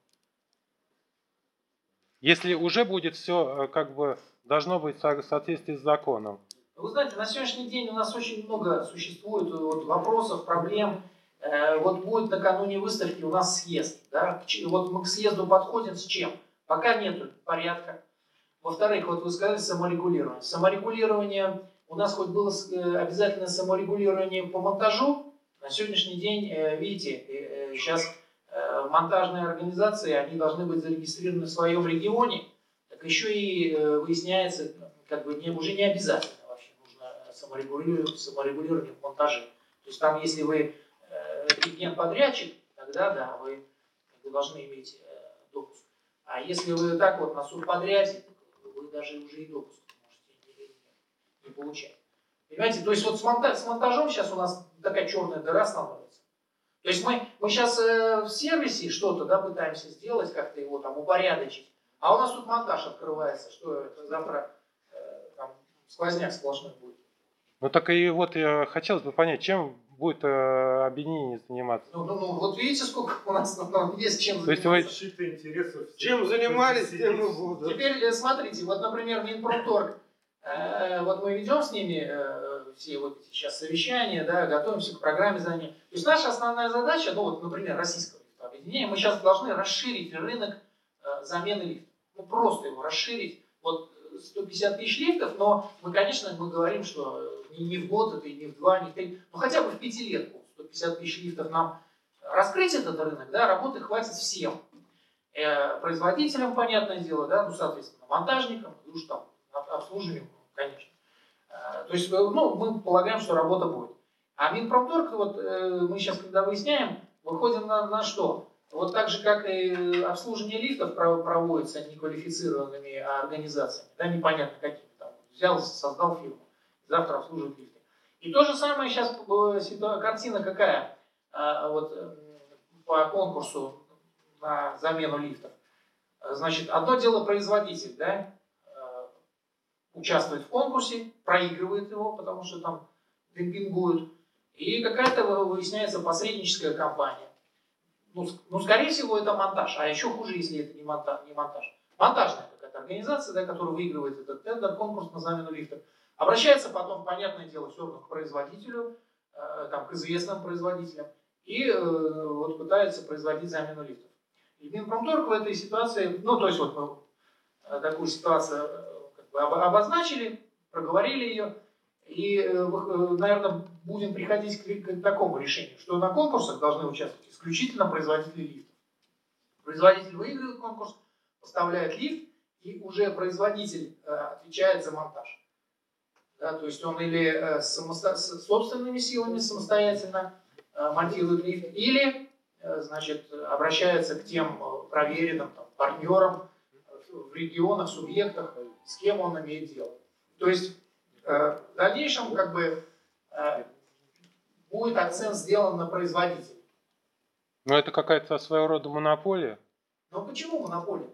Если уже будет все, как бы, должно быть в соответствии с законом. Вы знаете, на сегодняшний день у нас очень много существует вот вопросов, проблем. Вот будет накануне выставки у нас съезд. Да? Вот мы к съезду подходим с чем? Пока нет порядка. Во-вторых, вот вы сказали саморегулирование. Саморегулирование, у нас хоть было обязательное саморегулирование по монтажу, на сегодняшний день, видите, сейчас монтажные организации, они должны быть зарегистрированы в своем регионе, так еще и выясняется, как бы не, уже не обязательно вообще нужно саморегулирование, саморегулирование в монтаже. То есть там, если вы клиент-подрядчик, тогда да, вы, вы должны иметь допуск. А если вы так вот на субподряде, вы даже уже и допуск можете не, не получать. Понимаете, то есть вот с, монтаж, с монтажом сейчас у нас такая черная дыра становится. То есть мы, мы сейчас э, в сервисе что-то, да, пытаемся сделать, как-то его там упорядочить, а у нас тут монтаж открывается, что это завтра э, там, сквозняк сплошной будет. Ну так и вот я хотелось бы понять, чем будет э, объединение заниматься? Ну, ну, ну вот видите, сколько у нас ну, есть чем То есть заниматься. Защита интересов. Чем занимались, тем и будут. Теперь смотрите, вот, например, Минпромторг, э, вот мы ведем с ними э, все вот эти сейчас совещания, да, готовимся к программе заняния. То есть наша основная задача, ну вот, например, российского объединения, мы сейчас должны расширить рынок э, замены лифтов. Ну просто его расширить. Вот сто пятьдесят тысяч лифтов, но мы, конечно, мы говорим, что не, не в год это, и не в два, не в три, но хотя бы в пятилетку сто пятьдесят тысяч лифтов нам раскрыть этот рынок, да, работы хватит всем. Э, производителям, понятное дело, да, ну, соответственно, монтажникам, и уж там обслуживанием, конечно. Э, то есть, ну, мы полагаем, что работа будет. А Минпромторг, вот э, мы сейчас, когда выясняем, выходим на, на что? Вот так же, как и обслуживание лифтов проводится неквалифицированными организациями, да, непонятно какими. Там, взял, создал фирму, завтра обслуживает лифты. И то же самое сейчас картина какая? А, вот, по конкурсу на замену лифтов. Значит, одно дело производитель, да, участвует в конкурсе, проигрывает его, потому что там демпингуют. И какая-то выясняется посредническая компания. Ну, ну, скорее всего, это монтаж. А еще хуже, если это не монтаж. Не монтаж. Монтажная какая-то организация, да, которая выигрывает этот тендер, конкурс на замену лифтов. Обращается потом, понятное дело, все равно к производителю, э, там, к известным производителям. И э, вот пытается производить замену лифтов. И Минпромторг в этой ситуации, ну, то есть вот мы э, такую ситуацию э, как бы обозначили, проговорили ее. И, э, наверное, будем приходить к, к такому решению, что на конкурсах должны участвовать исключительно производители лифтов. Производитель выигрывает конкурс, поставляет лифт, и уже производитель э, отвечает за монтаж. Да, то есть он или э, самосто... с собственными силами самостоятельно э, монтирует лифт, или э, значит, обращается к тем проверенным там, партнерам в регионах, субъектах, с кем он имеет дело. То есть э, в дальнейшем как бы э, будет акцент сделан на производителя. Ну это какая-то своего рода монополия. Но почему монополия?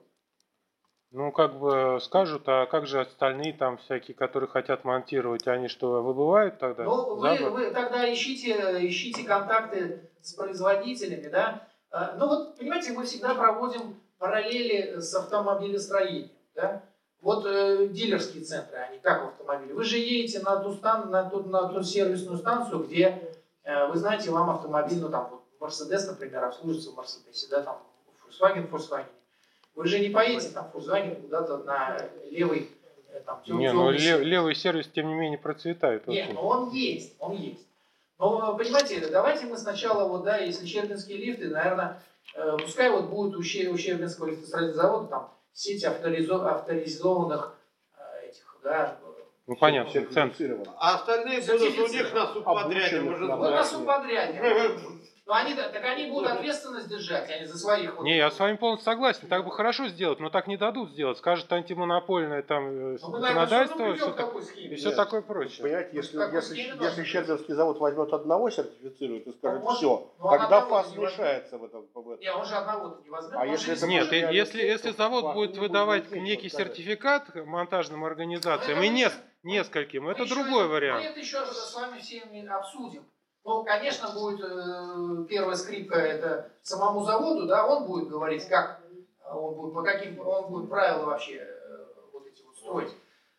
Ну, как бы скажут, а как же остальные там всякие, которые хотят монтировать, они что, выбывают тогда? Ну, вы, вы тогда ищите, ищите контакты с производителями, да. Ну вот, понимаете, мы всегда проводим параллели с автомобилестроением, да. Вот э, дилерские центры, они как в автомобиле. Вы же едете на ту, стан, на ту, на ту сервисную станцию, где, э, вы знаете, вам автомобиль, ну там, вот, Mercedes, например, обслуживается в Mercedes, да, там, Volkswagen, Volkswagen. Вы же не поедете там в Volkswagen куда-то на левый, там, тем, не, ну лев, левый сервис, тем не менее, процветает. Нет, ну он есть, он есть. Но, понимаете, давайте мы сначала, вот, да, если Щербинские лифты, наверное, э, пускай вот будет у Щербинского лифтостроительного завода там сеть авторизо, авторизованных э, этих, да. Ну понятно, сертифицировано. А остальные будут у них на субподряде. Вот на субподряде. Но они, так они будут ответственность держать, они за своих. Не, я с вами полностью согласен. Так бы хорошо сделать, но так не дадут сделать. Скажут антимонопольное там законодательство все так, и все такое прочее. Понимаете, если, если, если Щербинский завод возьмет одного, сертифицирует и скажет он все, может, тогда ФАС мешается в этом. В этом. Не, он же одного-то не возьмет. А если это Нет, может, если, если завод будет выдавать будет некий сказать. сертификат монтажным организациям это и не, еще, нескольким, мы это еще другой это, вариант. Мы это еще с вами всеми обсудим. Ну, конечно, будет э, первая скрипка, это самому заводу, да, он будет говорить, как он будет, по каким он будет правила вообще э, вот эти вот строить.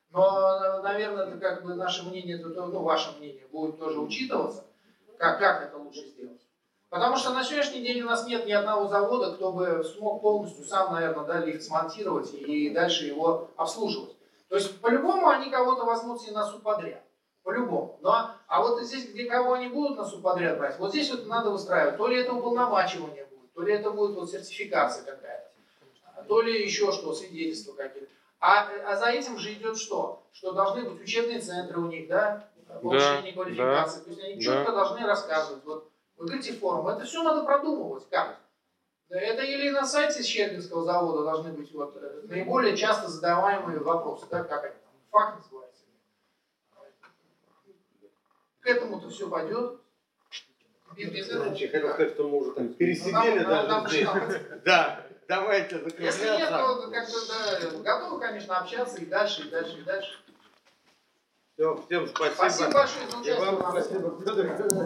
Но, наверное, это как бы наше мнение, ну, ваше мнение будет тоже учитываться, как, как это лучше сделать. Потому что на сегодняшний день у нас нет ни одного завода, кто бы смог полностью сам, наверное, да, лифт смонтировать и дальше его обслуживать. То есть по-любому они кого-то возьмут себе на субподряд. По-любому. Но, а вот здесь, где кого они будут на субподряд брать, вот здесь вот надо выстраивать. То ли это уполномачивание будет, то ли это будет вот сертификация какая-то, то ли еще что, свидетельства какие-то. А, а за этим же идет что? Что должны быть учебные центры у них, да? Повышение Да, квалификации. да, То есть они да. четко должны рассказывать. Вот, вот эти форумы. Это все надо продумывать. Как? Это или на сайте Щербинского завода должны быть вот, наиболее часто задаваемые вопросы. Да? Как они там? Факт называется. К этому-то все пойдет. Без, без этого. Я хотел сказать, что мы уже так пересидели Ну, нам- нам- даже нам- здесь. Да, давайте Если нет, закругляться. то как-то да, готовы, конечно, общаться и дальше, и дальше, и дальше. Все, всем спасибо. Спасибо большое за И участие. вам в нас. спасибо.